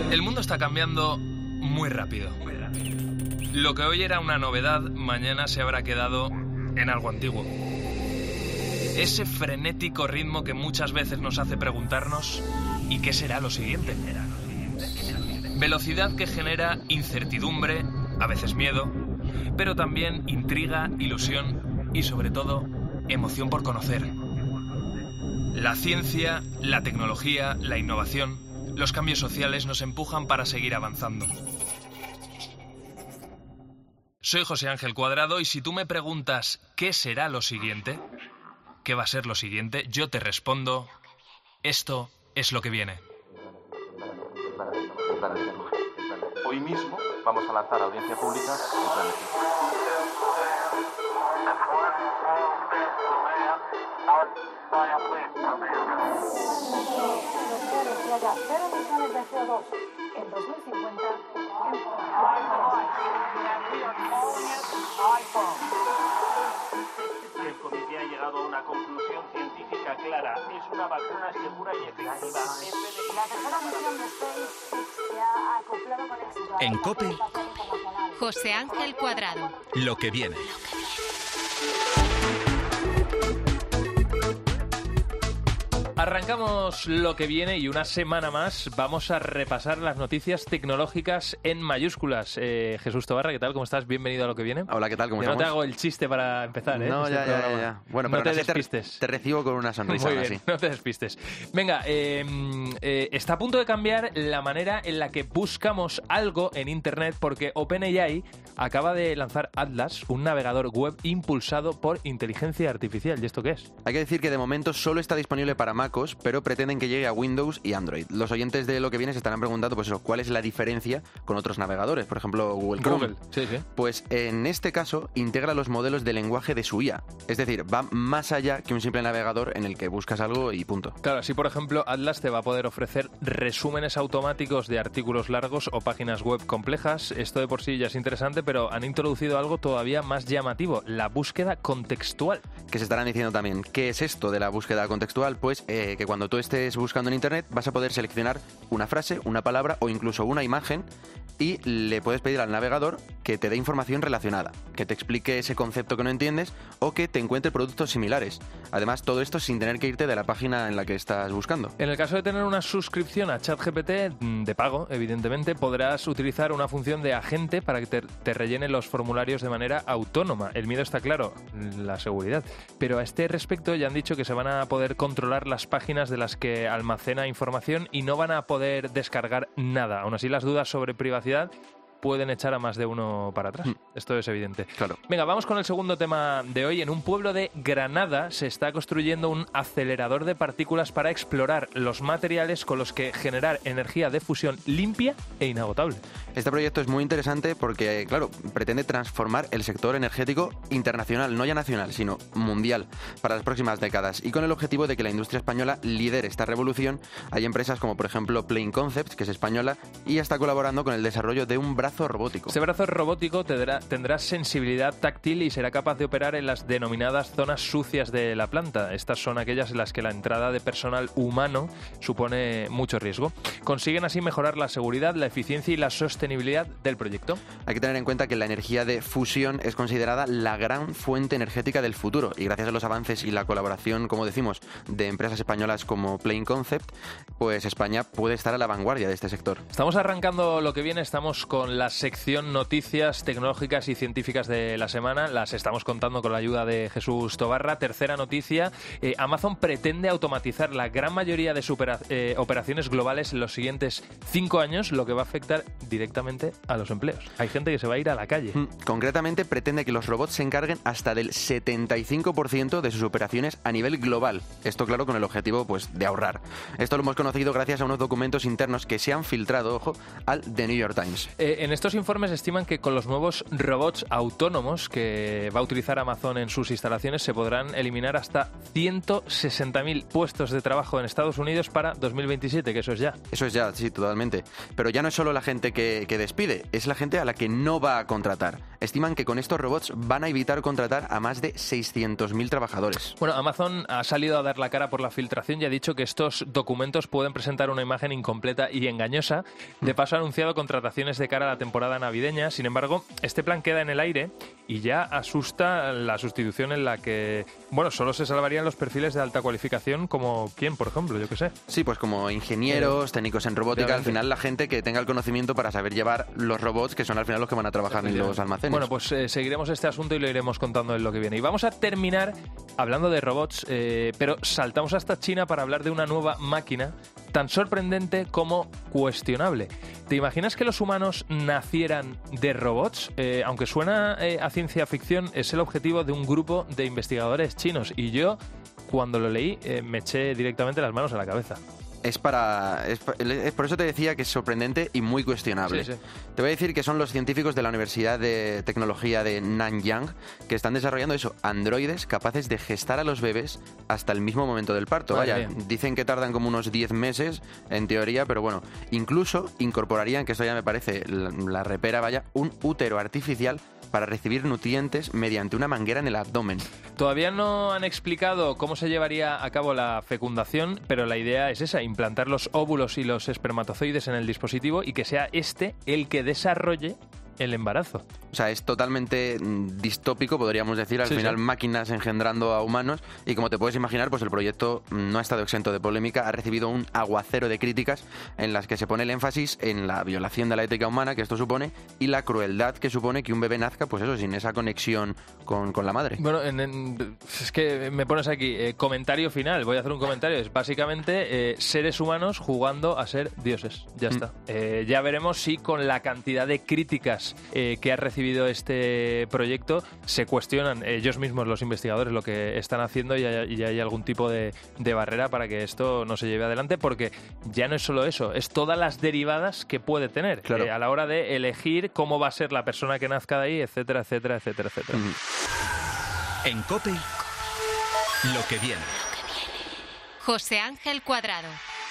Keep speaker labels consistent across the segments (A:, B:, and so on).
A: El mundo está cambiando muy rápido. Lo que hoy era una novedad, mañana se habrá quedado en algo antiguo. Ese frenético ritmo que muchas veces nos hace preguntarnos ¿y qué será lo siguiente? Velocidad que genera incertidumbre, a veces miedo, pero también intriga, ilusión y sobre todo emoción por conocer. La ciencia, la tecnología, la innovación, los cambios sociales nos empujan para seguir avanzando. Soy José Ángel Cuadrado y si tú me preguntas ¿qué será lo siguiente? ¿Qué va a ser lo siguiente? Yo te respondo, esto es lo que viene.
B: Hoy mismo vamos a lanzar a audiencia pública el plan de ciencia.
C: En 2050.
B: El comité ha llegado a una conclusión científica clara. Es una vacuna segura y efectiva.
C: La tercera misión de SpaceX se ha acoplado con éxito.
D: En COPE,
E: José Ángel Cuadrado.
D: lo que viene.
A: Arrancamos lo que viene y una semana más vamos a repasar las noticias tecnológicas en mayúsculas. Jesús Tobarra, ¿qué tal? ¿Cómo estás? Bienvenido a lo que viene.
F: Hola, ¿qué tal? ¿Cómo
A: Yo
F: estamos?
A: no te hago el chiste para empezar, ¿eh?
F: No, ya. Bueno,
A: no
F: pero
A: te
F: así
A: despistes.
F: te recibo con una sonrisa.
A: Muy bien,
F: así.
A: no te despistes. Venga, está a punto de cambiar la manera en la que buscamos algo en Internet porque OpenAI acaba de lanzar Atlas, un navegador web impulsado por inteligencia artificial. ¿Y esto qué es?
F: Hay que decir que de momento solo está disponible para MacOS, pero pretenden que llegue a Windows y Android. Los oyentes de lo que viene se estarán preguntando, pues eso, ¿cuál es la diferencia con otros navegadores? Por ejemplo, Google Chrome.
A: Sí.
F: Pues en este caso integra los modelos de lenguaje de su IA. Es decir, va más allá que un simple navegador en el que buscas algo y punto.
A: Claro, así por ejemplo Atlas te va a poder ofrecer resúmenes automáticos de artículos largos o páginas web complejas. Esto de por sí ya es interesante, pero han introducido algo todavía más llamativo, la búsqueda contextual.
F: Que se estarán diciendo también, ¿qué es esto de la búsqueda contextual? Pues que cuando tú estés buscando en Internet vas a poder seleccionar una frase, una palabra o incluso una imagen y le puedes pedir al navegador que te dé información relacionada, que te explique ese concepto que no entiendes o que te encuentre productos similares. Además, todo esto sin tener que irte de la página en la que estás buscando.
A: En el caso de tener una suscripción a ChatGPT, de pago, evidentemente, podrás utilizar una función de agente para que te rellene los formularios de manera autónoma. El miedo está claro, la seguridad. Pero a este respecto ya han dicho que se van a poder controlar las páginas de las que almacena información y no van a poder descargar nada. Aún así, las dudas sobre privacidad pueden echar a más de uno para atrás. Esto es evidente.
F: Claro.
A: Venga, vamos con el segundo tema de hoy. En un pueblo de Granada se está construyendo un acelerador de partículas para explorar los materiales con los que generar energía de fusión limpia e inagotable.
F: Este proyecto es muy interesante porque, claro, pretende transformar el sector energético internacional, no ya nacional, sino mundial, para las próximas décadas. Y con el objetivo de que la industria española lidere esta revolución, hay empresas como, por ejemplo, Plain Concepts, que es española, y ya está colaborando con el desarrollo de un brazo robótico.
A: Este brazo robótico tendrá sensibilidad táctil y será capaz de operar en las denominadas zonas sucias de la planta. Estas son aquellas en las que la entrada de personal humano supone mucho riesgo. Consiguen así mejorar la seguridad, la eficiencia y la sostenibilidad del proyecto.
F: Hay que tener en cuenta que la energía de fusión es considerada la gran fuente energética del futuro y gracias a los avances y la colaboración, como decimos, de empresas españolas como Plain Concept, pues España puede estar a la vanguardia de este sector.
A: Estamos arrancando lo que viene, estamos con la sección noticias tecnológicas y científicas de la semana. Las estamos contando con la ayuda de Jesús Tobarra. Tercera noticia, Amazon pretende automatizar la gran mayoría de sus operaciones globales en los siguientes 5 años, lo que va a afectar directamente a los empleos. Hay gente que se va a ir a la calle.
F: Concretamente pretende que los robots se encarguen hasta del 75% de sus operaciones a nivel global. Esto claro con el objetivo pues de ahorrar. Esto lo hemos conocido gracias a unos documentos internos que se han filtrado, ojo, al The New York Times.
A: En estos informes estiman que con los nuevos robots autónomos que va a utilizar Amazon en sus instalaciones se podrán eliminar hasta 160.000 puestos de trabajo en Estados Unidos para 2027, que eso es ya.
F: Eso es ya, sí, totalmente. Pero ya no es solo la gente que despide, es la gente a la que no va a contratar. estiman que con estos robots van a evitar contratar a más de 600.000 trabajadores.
A: Bueno, Amazon ha salido a dar la cara por la filtración y ha dicho que estos documentos pueden presentar una imagen incompleta y engañosa. De paso, ha anunciado contrataciones de cara a la temporada navideña. Sin embargo, este plan queda en el aire y ya asusta la sustitución en la que, bueno, solo se salvarían los perfiles de alta cualificación, como ¿quién, por ejemplo? Yo qué sé.
F: Sí, pues como ingenieros, técnicos en robótica, al final la gente que tenga el conocimiento para saber llevar los robots, que son al final los que van a trabajar en los almacenes.
A: Bueno, pues seguiremos este asunto y lo iremos contando en lo que viene. Y vamos a terminar hablando de robots, pero saltamos hasta China para hablar de una nueva máquina tan sorprendente como cuestionable. ¿Te imaginas que los humanos nacieran de robots? Aunque suena a ciencia ficción, es el objetivo de un grupo de investigadores chinos. Y yo, cuando lo leí, me eché directamente las manos a la cabeza.
F: Es por eso te decía que es sorprendente y muy cuestionable.
A: Sí.
F: Te voy a decir que son los científicos de la Universidad de Tecnología de Nanyang que están desarrollando androides capaces de gestar a los bebés hasta el mismo momento del parto. Vaya, dicen que tardan como unos 10 meses, en teoría, pero bueno, incluso incorporarían, que eso ya me parece la repera, un útero artificial para recibir nutrientes mediante una manguera en el abdomen.
A: Todavía no han explicado cómo se llevaría a cabo la fecundación, pero la idea es esa, implantar los óvulos y los espermatozoides en el dispositivo y que sea este el que desarrolle el embarazo.
F: O sea, es totalmente distópico, podríamos decir, al final máquinas engendrando a humanos, y como te puedes imaginar, pues el proyecto no ha estado exento de polémica, ha recibido un aguacero de críticas en las que se pone el énfasis en la violación de la ética humana que esto supone y la crueldad que supone que un bebé nazca, pues eso, sin esa conexión con la madre.
A: Bueno, es que me pones aquí, comentario final, voy a hacer un comentario, es básicamente seres humanos jugando a ser dioses, ya está. Ya veremos si con la cantidad de críticas que ha recibido este proyecto se cuestionan ellos mismos, los investigadores, lo que están haciendo y hay algún tipo de barrera para que esto no se lleve adelante, porque ya no es solo eso, es todas las derivadas que puede tener a la hora de elegir cómo va a ser la persona que nazca de ahí, etcétera, etcétera, etcétera, etcétera.
D: En COPE, lo que viene.
E: José Ángel Cuadrado.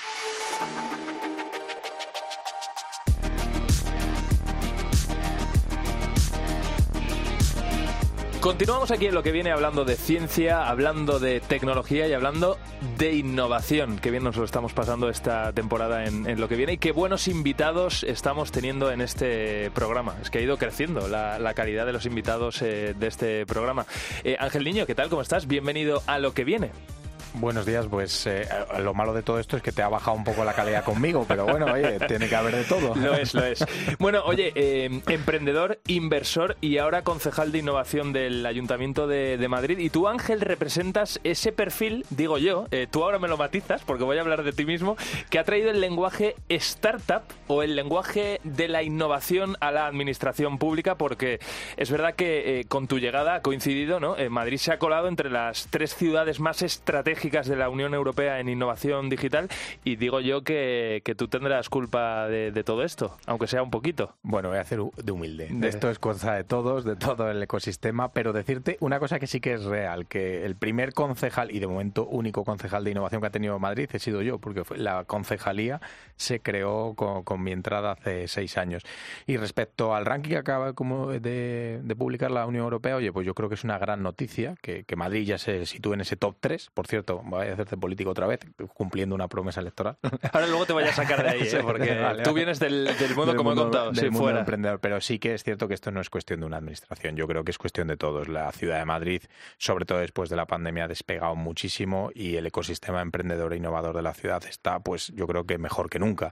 A: Continuamos aquí en lo que viene hablando de ciencia, hablando de tecnología y hablando de innovación. Qué bien nos lo estamos pasando esta temporada en lo que viene y qué buenos invitados estamos teniendo en este programa. Es que ha ido creciendo la calidad de los invitados de este programa. Ángel Niño, ¿qué tal? ¿Cómo estás? Bienvenido a lo que viene.
G: Buenos días, pues lo malo de todo esto es que te ha bajado un poco la calidad conmigo, pero bueno, oye, tiene que haber de todo.
A: Lo es. Bueno, oye, emprendedor, inversor y ahora concejal de innovación del Ayuntamiento de Madrid. Y tú, Ángel, representas ese perfil, digo yo, tú ahora me lo matizas porque voy a hablar de ti mismo, que ha traído el lenguaje startup o el lenguaje de la innovación a la administración pública, porque es verdad que con tu llegada ha coincidido, ¿no? Madrid se ha colado entre las 3 ciudades más estratégicas de la Unión Europea en innovación digital y digo yo que tú tendrás culpa de todo esto, aunque sea un poquito.
G: Bueno, voy a hacer de humilde. Esto es cosa de todos, de todo el ecosistema, pero decirte una cosa que sí que es real, que el primer concejal y de momento único concejal de innovación que ha tenido Madrid he sido yo, porque la concejalía se creó con mi entrada hace 6 años. Y respecto al ranking que acaba de publicar la Unión Europea, oye, pues yo creo que es una gran noticia que Madrid ya se sitúe en ese top 3, por cierto. Voy a hacerte político otra vez, cumpliendo una promesa electoral.
A: Ahora luego te voy a sacar de ahí, porque vale. Tú vienes del mundo, como he contado,
G: del mundo
A: fuera.
G: Emprendedor, pero sí que es cierto que esto no es cuestión de una administración, yo creo que es cuestión de todos. La ciudad de Madrid, sobre todo después de la pandemia, ha despegado muchísimo y el ecosistema emprendedor e innovador de la ciudad está, pues yo creo que mejor que nunca.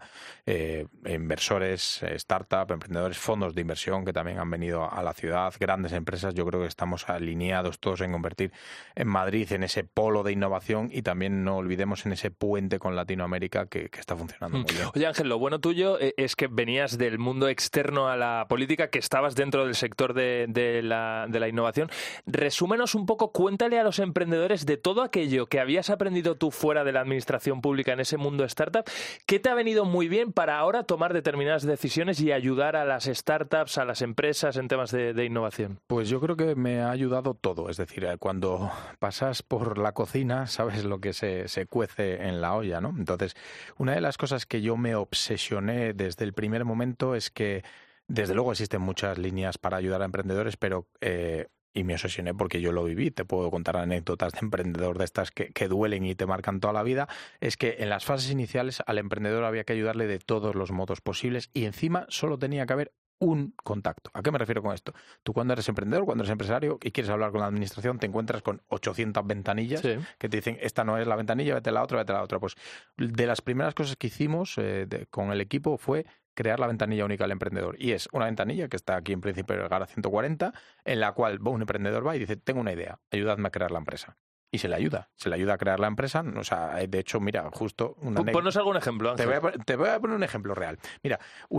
G: Inversores, startup, emprendedores, fondos de inversión que también han venido a la ciudad, grandes empresas, yo creo que estamos alineados todos en convertir en Madrid en ese polo de innovación y también no olvidemos en ese puente con Latinoamérica que está funcionando muy bien.
A: Oye, Ángel, lo bueno tuyo es que venías del mundo externo a la política, que estabas dentro del sector de la innovación. Resúmenos un poco, cuéntale a los emprendedores de todo aquello que habías aprendido tú fuera de la administración pública en ese mundo startup, ¿qué te ha venido muy bien para ahora tomar determinadas decisiones y ayudar a las startups, a las empresas en temas de innovación?
G: Pues yo creo que me ha ayudado todo, es decir, cuando pasas por la cocina, sabes lo que se cuece en la olla, ¿no? Entonces, una de las cosas que yo me obsesioné desde el primer momento es que Desde luego existen muchas líneas para ayudar a emprendedores, pero y me obsesioné porque yo lo viví, te puedo contar anécdotas de emprendedor de estas que duelen y te marcan toda la vida, es que en las fases iniciales al emprendedor había que ayudarle de todos los modos posibles y encima solo tenía que haber un contacto. ¿A qué me refiero con esto? Tú cuando eres emprendedor, cuando eres empresario y quieres hablar con la administración, te encuentras con 800 ventanillas que te dicen, esta no es la ventanilla, vete a la otra, vete a la otra. Pues de las primeras cosas que hicimos con el equipo fue crear la ventanilla única del emprendedor. Y es una ventanilla que está aquí en Príncipe Vergara 140, en la cual un emprendedor va y dice, tengo una idea, ayudadme a crear la empresa. Y se le ayuda a crear la empresa. O sea, de hecho, mira, justo
A: Ponnos algún ejemplo, Ángel.
G: Te voy a poner un ejemplo real. Mira,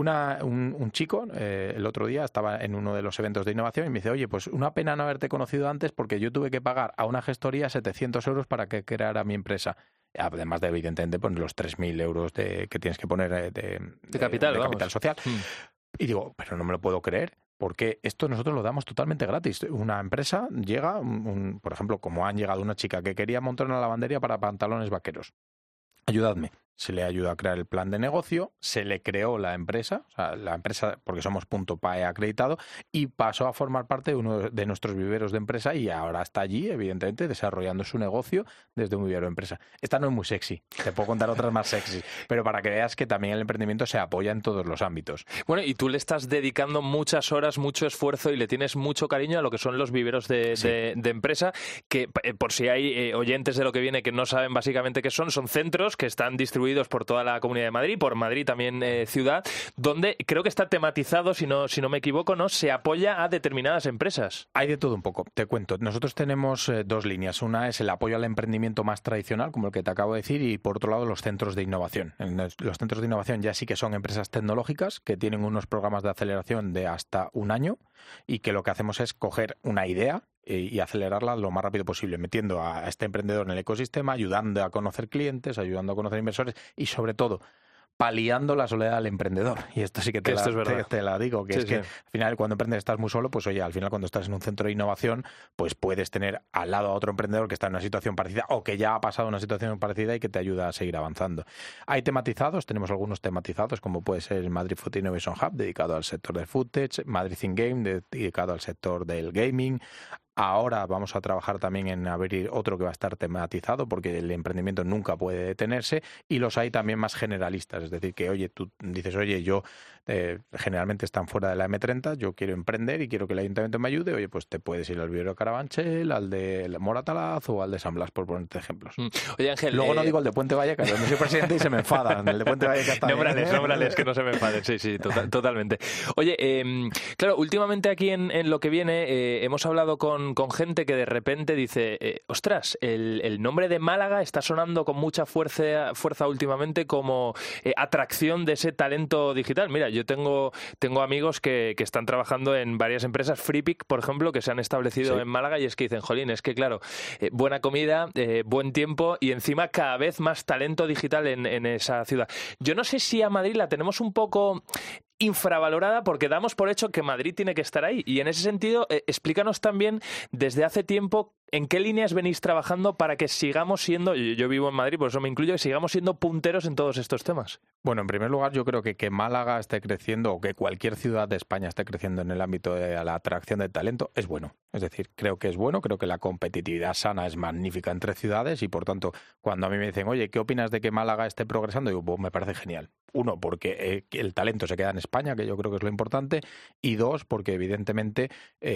G: un chico el otro día estaba en uno de los eventos de innovación y me dice, oye, pues una pena no haberte conocido antes porque yo tuve que pagar a una gestoría 700 euros para que creara mi empresa. Además de, evidentemente, pues, los 3.000 euros que tienes que poner de capital social. Y digo, pero no me lo puedo creer, porque esto nosotros lo damos totalmente gratis. Una empresa llega, por ejemplo, como han llegado una chica que quería montar una lavandería para pantalones vaqueros. Ayudadme. Se le ayuda a crear el plan de negocio, se le creó la empresa, porque somos .pae acreditado, y pasó a formar parte de uno de nuestros viveros de empresa y ahora está allí, evidentemente, desarrollando su negocio desde un vivero de empresa. Esta no es muy sexy, te puedo contar otras más sexy, pero para que veas que también el emprendimiento se apoya en todos los ámbitos.
A: Bueno, y tú le estás dedicando muchas horas, mucho esfuerzo y le tienes mucho cariño a lo que son los viveros de empresa, que por si hay oyentes de lo que viene que no saben básicamente qué son centros que están distribuidos por toda la Comunidad de Madrid, por Madrid también ciudad, donde creo que está tematizado, si no me equivoco, ¿no? Se apoya a determinadas empresas.
G: Hay de todo un poco, te cuento. Nosotros tenemos dos líneas. Una es el apoyo al emprendimiento más tradicional, como el que te acabo de decir, y por otro lado los centros de innovación. Los centros de innovación ya sí que son empresas tecnológicas que tienen unos programas de aceleración de hasta un año y que lo que hacemos es coger una idea y acelerarla lo más rápido posible, metiendo a este emprendedor en el ecosistema, ayudando a conocer clientes, ayudando a conocer inversores y, sobre todo, paliando la soledad del emprendedor. Y esto sí que te la digo, que sí, es que al final cuando emprendes estás muy solo, pues oye, al final cuando estás en un centro de innovación, pues puedes tener al lado a otro emprendedor que está en una situación parecida o que ya ha pasado una situación parecida y que te ayuda a seguir avanzando. Hay tematizados, tenemos algunos tematizados, como puede ser el Madrid Food Innovation Hub, dedicado al sector del footage, Madrid In Game, dedicado al sector del gaming. Ahora vamos a trabajar también en abrir otro que va a estar tematizado porque el emprendimiento nunca puede detenerse y los hay también más generalistas. Es decir, que oye, tú dices, oye, yo generalmente están fuera de la M30, yo quiero emprender y quiero que el ayuntamiento me ayude, oye, pues te puedes ir al vivero de Carabanchel, al de Moratalaz o al de San Blas, por ponerte ejemplos.
A: Oye, Ángel...
G: Luego no digo el de Puente Vallecas, donde soy presidente y se me enfadan. El de Puente Vallecas también.
A: Nómbrales, que no se me enfaden. Sí, totalmente. Oye, claro, últimamente aquí en lo que viene hemos hablado con gente que de repente dice, ostras, el nombre de Málaga está sonando con mucha fuerza últimamente como atracción de ese talento digital. Mira, yo tengo amigos que están trabajando en varias empresas, FreePic, por ejemplo, que se han establecido en Málaga y es que dicen, jolín, es que claro, buena comida, buen tiempo y encima cada vez más talento digital en esa ciudad. Yo no sé si a Madrid la tenemos un poco infravalorada porque damos por hecho que Madrid tiene que estar ahí y en ese sentido explícanos también desde hace tiempo en qué líneas venís trabajando para que sigamos siendo, yo vivo en Madrid por eso me incluyo, que sigamos siendo punteros en todos estos temas.
G: Bueno, en primer lugar yo creo que Málaga esté creciendo o que cualquier ciudad de España esté creciendo en el ámbito de la atracción de talento es bueno, es decir, creo que es bueno, creo que la competitividad sana es magnífica entre ciudades y por tanto cuando a mí me dicen, oye, ¿qué opinas de que Málaga esté progresando? Digo, pues me parece genial. Uno, porque el talento se queda en España, que yo creo que es lo importante, y dos, porque evidentemente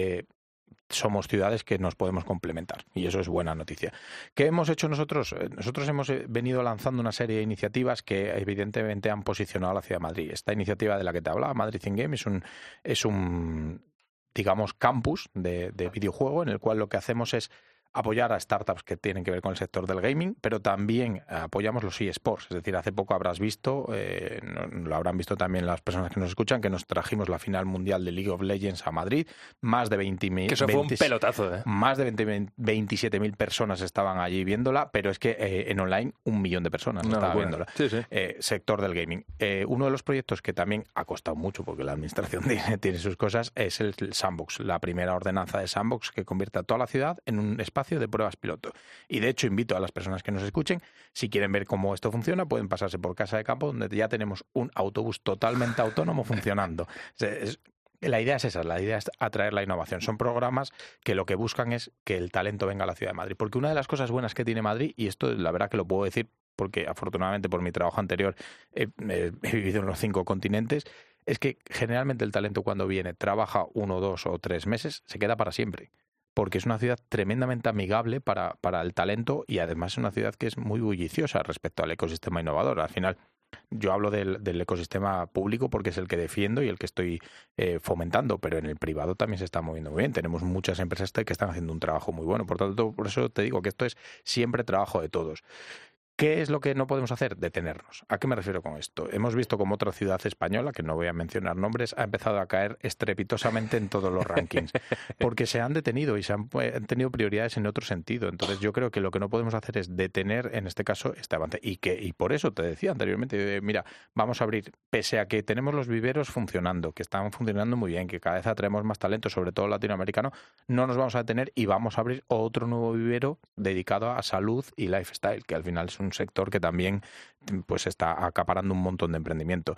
G: somos ciudades que nos podemos complementar y eso es buena noticia. ¿Qué hemos hecho nosotros? Nosotros hemos venido lanzando una serie de iniciativas que evidentemente han posicionado a la ciudad de Madrid. Esta iniciativa de la que te hablaba, Madrid In Game, es un digamos, campus de videojuego en el cual lo que hacemos es apoyar a startups que tienen que ver con el sector del gaming, pero también apoyamos los eSports. Es decir, hace poco habrás visto, lo habrán visto también las personas que nos escuchan, que nos trajimos la final mundial de League of Legends a Madrid. Más de 20.000...
A: Que eso fue un pelotazo, ¿eh?
G: Más de 27.000 personas estaban allí viéndola, pero es que en online 1 millón de personas estaban viéndola.
A: Sí, sí.
G: Sector del gaming. Uno de los proyectos que también ha costado mucho, porque la administración tiene sus cosas, es el Sandbox, la primera ordenanza de Sandbox que convierte a toda la ciudad en un espacio espacio de pruebas piloto. Y de hecho invito a las personas que nos escuchen, si quieren ver cómo esto funciona, pueden pasarse por Casa de Campo, donde ya tenemos un autobús totalmente autónomo funcionando. La idea es esa, la idea es atraer la innovación. Son programas que lo que buscan es que el talento venga a la ciudad de Madrid. Porque una de las cosas buenas que tiene Madrid, y esto la verdad que lo puedo decir porque afortunadamente por mi trabajo anterior he vivido en los 5 continentes, es que generalmente el talento cuando viene, trabaja 1, 2 o 3 meses, se queda para siempre. Porque es una ciudad tremendamente amigable para el talento y además es una ciudad que es muy bulliciosa respecto al ecosistema innovador. Al final, yo hablo del ecosistema público porque es el que defiendo y el que estoy fomentando, pero en el privado también se está moviendo muy bien. Tenemos muchas empresas que están haciendo un trabajo muy bueno. Por tanto, por eso te digo que esto es siempre trabajo de todos. ¿Qué es lo que no podemos hacer? Detenernos. ¿A qué me refiero con esto? Hemos visto como otra ciudad española, que no voy a mencionar nombres, ha empezado a caer estrepitosamente en todos los rankings, porque se han detenido y han tenido prioridades en otro sentido. Entonces yo creo que lo que no podemos hacer es detener, en este caso, este avance. Y por eso te decía anteriormente, mira, vamos a abrir, pese a que tenemos los viveros funcionando, que están funcionando muy bien, que cada vez atraemos más talento, sobre todo latinoamericano, no nos vamos a detener y vamos a abrir otro nuevo vivero dedicado a salud y lifestyle, que al final es un sector que también pues está acaparando un montón de emprendimiento.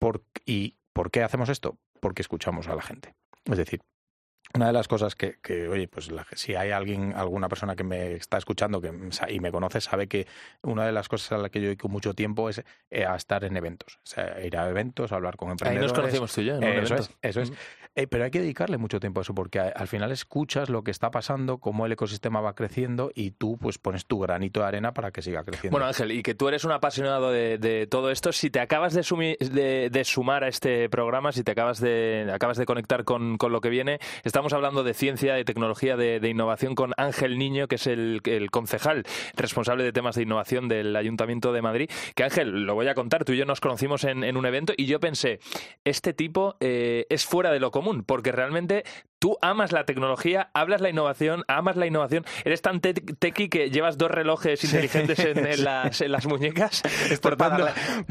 G: ¿Y por qué hacemos esto? Porque escuchamos a la gente. Es decir, una de las cosas que oye, pues si hay alguna persona que me está escuchando y me conoce, sabe que una de las cosas a las que yo dedico mucho tiempo es a estar en eventos. O sea, ir a eventos, hablar con emprendedores.
A: Ahí nos conocimos tú y yo, en un evento.
G: Eso es. Pero hay que dedicarle mucho tiempo a eso, porque al final escuchas lo que está pasando, cómo el ecosistema va creciendo y tú pues pones tu granito de arena para que siga creciendo.
A: Bueno, Ángel, y que tú eres un apasionado de todo esto, si te acabas de sumar a este programa, si te acabas de conectar con lo que viene, estamos hablando de ciencia, de tecnología, de innovación con Ángel Niño, que es el concejal responsable de temas de innovación del Ayuntamiento de Madrid. Que Ángel, lo voy a contar, tú y yo nos conocimos en un evento y yo pensé, este tipo es fuera de lo común, porque realmente tú amas la tecnología, amas la innovación, eres tan tequi que llevas 2 relojes inteligentes en las muñecas.
G: Por tanto,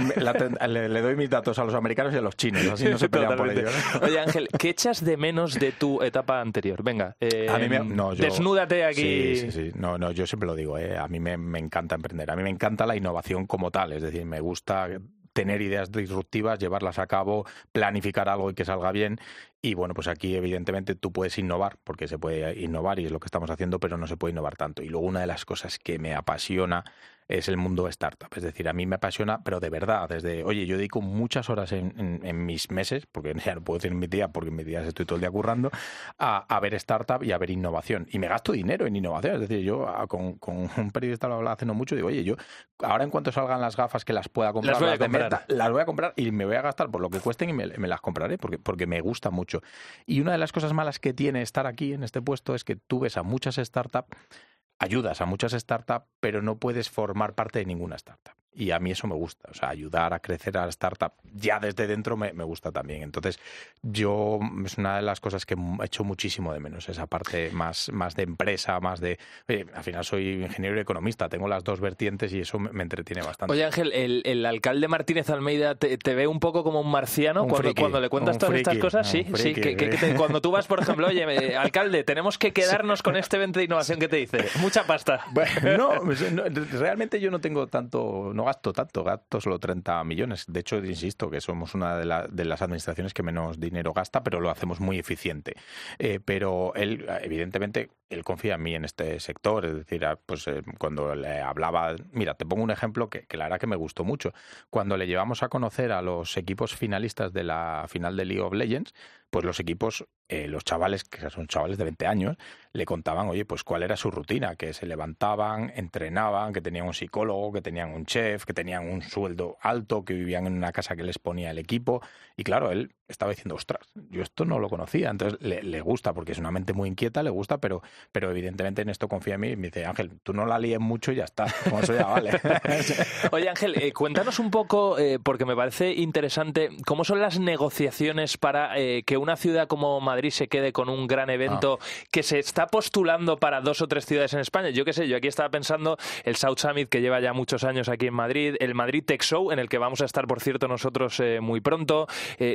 G: le doy mis datos a los americanos y a los chinos, así no se pelean por ello.
A: Oye, Ángel, ¿qué echas de menos de tu etapa anterior? Venga, desnúdate aquí.
G: Sí. No, yo siempre lo digo, a mí me encanta emprender, a mí me encanta la innovación como tal, es decir, me gusta tener ideas disruptivas, llevarlas a cabo, planificar algo y que salga bien. Y bueno, pues aquí evidentemente tú puedes innovar, porque se puede innovar y es lo que estamos haciendo, pero no se puede innovar tanto. Y luego una de las cosas que me apasiona es el mundo startup. Es decir, a mí me apasiona, pero de verdad, yo dedico muchas horas en mis meses, porque ya no puedo decir en mi día, porque en mis días estoy todo el día currando, a ver startup y a ver innovación. Y me gasto dinero en innovación. Es decir, yo con un periodista lo hablaba hace no mucho, digo, yo ahora en cuanto salgan las gafas que las pueda comprar, las voy a comprar y me voy a gastar por lo que cuesten y me las compraré, porque me gusta mucho. Y una de las cosas malas que tiene estar aquí en este puesto es que tú ves a muchas startups, ayudas a muchas startups, pero no puedes formar parte de ninguna startup. Y a mí eso me gusta, o sea, ayudar a crecer a la startup ya desde dentro me gusta también. Entonces, es una de las cosas que he hecho muchísimo de menos, esa parte más de empresa, más de... Oye, al final soy ingeniero y economista, tengo las 2 vertientes y eso me entretiene bastante.
A: Oye, Ángel, el alcalde Martínez Almeida te ve un poco como un marciano cuando le cuentas todas estas cosas. Sí, cuando tú vas, por ejemplo, oye, alcalde, tenemos que quedarnos con este evento de innovación, que te dice, mucha pasta.
G: Bueno, no, realmente yo no tengo tanto... No gasto tanto, gasto solo 30 millones. De hecho, insisto que somos una de las administraciones que menos dinero gasta, pero lo hacemos muy eficiente. Pero él, evidentemente, él confía en mí en este sector. Es decir, cuando le hablaba... Mira, te pongo un ejemplo que la verdad que me gustó mucho. Cuando le llevamos a conocer a los equipos finalistas de la final de League of Legends, pues los equipos, los chavales, que son chavales de 20 años, le contaban, oye, pues cuál era su rutina, que se levantaban, entrenaban, que tenían un psicólogo, que tenían un chef, que tenían un sueldo alto, que vivían en una casa que les ponía el equipo. Y claro, él estaba diciendo, ostras, yo esto no lo conocía. Entonces le gusta, porque es una mente muy inquieta, le gusta, pero evidentemente en esto confía en mí y me dice, Ángel, tú no la líes mucho y ya está, como eso ya vale.
A: Oye, Ángel, cuéntanos un poco, porque me parece interesante, cómo son las negociaciones para que una ciudad como Madrid se quede con un gran evento que se está postulando para 2 o 3 ciudades en España. Yo qué sé, yo aquí estaba pensando el South Summit, que lleva ya muchos años aquí en Madrid, el Madrid Tech Show, en el que vamos a estar, por cierto, nosotros muy pronto. No sé,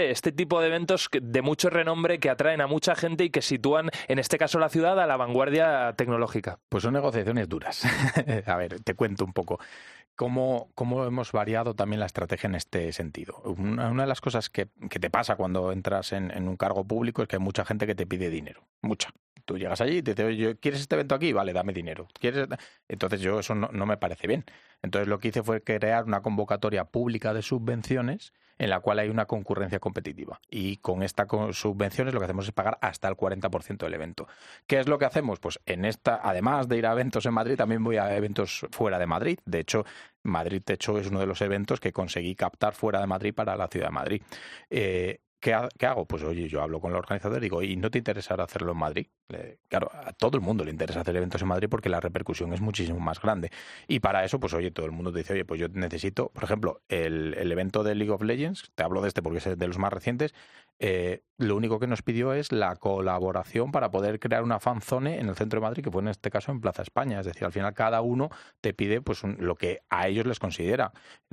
A: este tipo de eventos de mucho renombre que atraen a mucha gente y que sitúan, en este caso, la ciudad a la vanguardia tecnológica?
G: Pues son negociaciones duras. A ver, te cuento un poco. ¿Cómo hemos variado también la estrategia en este sentido? Una de las cosas que te pasa cuando entras en un cargo público es que hay mucha gente que te pide dinero. Mucha. Tú llegas allí y te dices, oye, ¿quieres este evento aquí? Vale, dame dinero. Entonces yo eso no me parece bien. Entonces lo que hice fue crear una convocatoria pública de subvenciones en la cual hay una concurrencia competitiva. Y con estas subvenciones lo que hacemos es pagar hasta el 40% del evento. ¿Qué es lo que hacemos? Pues además de ir a eventos en Madrid, también voy a eventos fuera de Madrid. De hecho, Madrid Techo es uno de los eventos que conseguí captar fuera de Madrid para la ciudad de Madrid. ¿Qué hago? Pues oye, yo hablo con el organizador y digo, ¿y no te interesará hacerlo en Madrid? Claro, a todo el mundo le interesa hacer eventos en Madrid porque la repercusión es muchísimo más grande. Y para eso, pues oye, todo el mundo te dice, oye, pues yo necesito, por ejemplo, el evento de League of Legends, te hablo de este porque es de los más recientes, lo único que nos pidió es la colaboración para poder crear una fanzone en el centro de Madrid, que fue en este caso en Plaza España. Es decir, al final cada uno te pide pues lo que a ellos les considera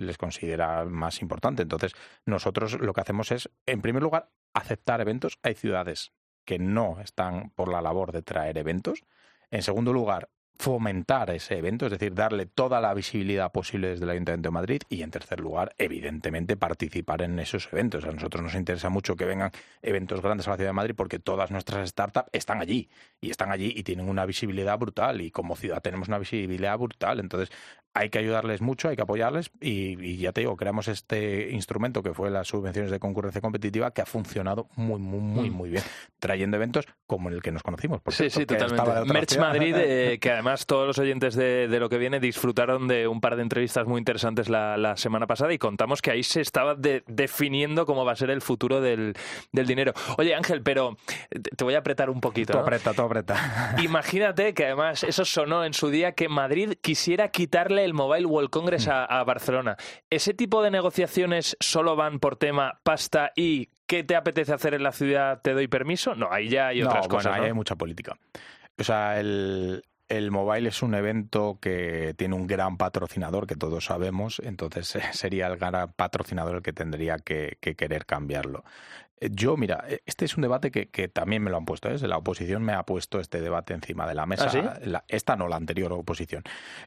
G: más importante. Entonces, nosotros lo que hacemos es, en primer lugar, aceptar eventos. Hay ciudades que no están por la labor de traer eventos. En segundo lugar, fomentar ese evento, es decir, darle toda la visibilidad posible desde el Ayuntamiento de Madrid. Y en tercer lugar, evidentemente, participar en esos eventos. A nosotros nos interesa mucho que vengan eventos grandes a la ciudad de Madrid porque todas nuestras startups están allí y tienen una visibilidad brutal, y como ciudad tenemos una visibilidad brutal. Entonces hay que ayudarles mucho, hay que apoyarles, y ya te digo, creamos este instrumento que fue las subvenciones de concurrencia competitiva, que ha funcionado muy bien, trayendo eventos como el que nos conocimos.
A: Sí, totalmente. Merch Madrid, que además todos los oyentes de Lo que Viene disfrutaron de un par de entrevistas muy interesantes la semana pasada, y contamos que ahí se estaba definiendo cómo va a ser el futuro del dinero. Oye, Ángel, pero te voy a apretar un poquito, ¿no?
G: Tú aprieta.
A: Imagínate que además eso sonó en su día, que Madrid quisiera quitarle el Mobile World Congress a Barcelona. ¿Ese tipo de negociaciones solo van por tema pasta y qué te apetece hacer en la ciudad, te doy permiso? No, ahí ya hay otras cosas.
G: Bueno,
A: ¿no?
G: Ahí hay mucha política. O sea, el Mobile es un evento que tiene un gran patrocinador, que todos sabemos, entonces sería el gran patrocinador el que tendría que querer cambiarlo. Yo, mira, este es un debate que también me lo han puesto, ¿eh? La oposición me ha puesto este debate encima de la mesa.
A: ¿Ah, sí?
G: Esta no, la anterior oposición.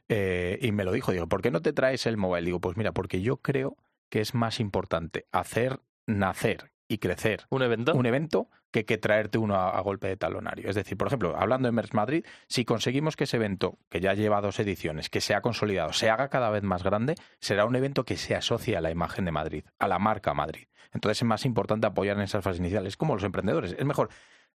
G: Y me lo digo, ¿por qué no te traes el Mobile? Digo, pues mira, porque yo creo que es más importante hacer nacer y crecer
A: un evento
G: que traerte uno a golpe de talonario. Es decir, por ejemplo, hablando de Merch Madrid, si conseguimos que ese evento, que ya lleva 2 ediciones, que se ha consolidado, se haga cada vez más grande, será un evento que se asocie a la imagen de Madrid, a la marca Madrid. Entonces es más importante apoyar en esas fases iniciales, como los emprendedores. Es mejor,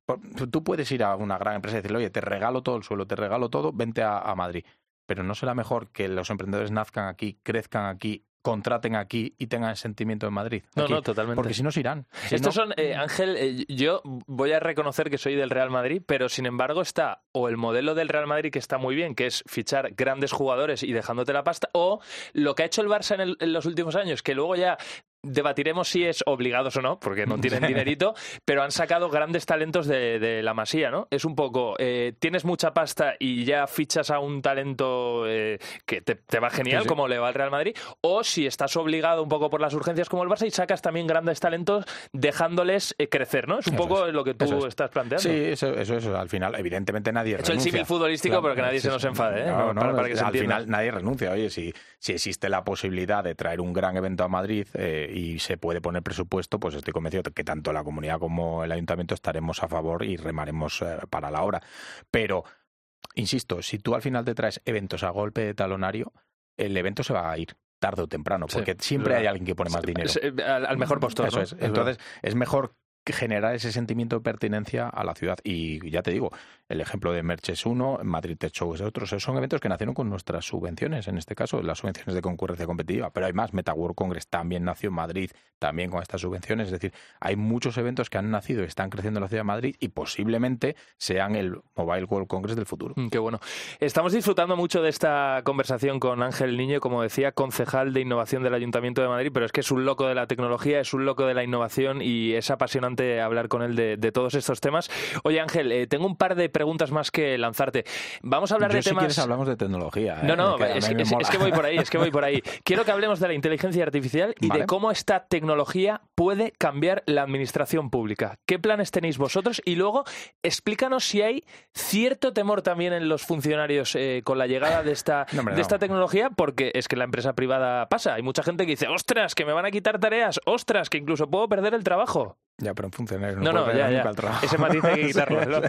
G: tú puedes ir a una gran empresa y decirle, oye, te regalo todo el suelo, te regalo todo, vente a Madrid. Pero ¿no será mejor que los emprendedores nazcan aquí, crezcan aquí, contraten aquí y tengan el sentimiento de Madrid? Aquí,
A: no, totalmente.
G: Porque si no, se irán.
A: Estos son, Ángel, yo voy a reconocer que soy del Real Madrid, pero sin embargo está o el modelo del Real Madrid, que está muy bien, que es fichar grandes jugadores y dejándote la pasta, o lo que ha hecho el Barça en los últimos años, que luego ya debatiremos si es obligados o no, porque no tienen dinerito, pero han sacado grandes talentos de la Masía, ¿no? Es un poco, tienes mucha pasta y ya fichas a un talento que te va genial, sí, como le va al Real Madrid, o si estás obligado un poco por las urgencias como el Barça y sacas también grandes talentos dejándoles crecer, ¿no? Es un poco lo que tú estás planteando.
G: Sí, eso. Al final, evidentemente nadie renuncia.
A: He hecho el símil futbolístico, claro, pero que nadie se nos enfade, ¿eh?
G: Para que se al final nadie renuncia. Oye, si existe la posibilidad de traer un gran evento a Madrid y se puede poner presupuesto, pues estoy convencido de que tanto la comunidad como el ayuntamiento estaremos a favor y remaremos para la obra. Pero, insisto, si tú al final te traes eventos a golpe de talonario, el evento se va a ir tarde o temprano, porque siempre hay alguien que pone más dinero.
A: Al mejor postor.
G: Eso, ¿no? Es. Entonces, es mejor generar ese sentimiento de pertinencia a la ciudad. Y ya te digo, el ejemplo de Merch es uno, Madrid Tech Show es otro. Son eventos que nacieron con nuestras subvenciones, en este caso, las subvenciones de concurrencia competitiva. Pero hay más. Meta World Congress también nació en Madrid, también con estas subvenciones. Es decir, hay muchos eventos que han nacido y están creciendo en la ciudad de Madrid y posiblemente sean el Mobile World Congress del futuro.
A: Qué bueno. Estamos disfrutando mucho de esta conversación con Ángel Niño, como decía, concejal de innovación del Ayuntamiento de Madrid, pero es que es un loco de la tecnología, es un loco de la innovación y es apasionante apasionante hablar con él de todos estos temas. Oye, Ángel, tengo un par de preguntas más que lanzarte. Vamos a hablar de
G: si
A: temas...
G: quieres hablamos de tecnología.
A: No, es que voy por ahí. Quiero que hablemos de la inteligencia artificial y de cómo esta tecnología puede cambiar la administración pública. ¿Qué planes tenéis vosotros? Y luego, explícanos si hay cierto temor también en los funcionarios con la llegada de esta tecnología, porque es que la empresa privada pasa. Hay mucha gente que dice, ostras, que me van a quitar tareas, ostras, que incluso puedo perder el trabajo.
G: Ya, pero en funcionarios
A: no puedo perder nunca el trabajo. Ese matiz hay que quitarlo, ¿no?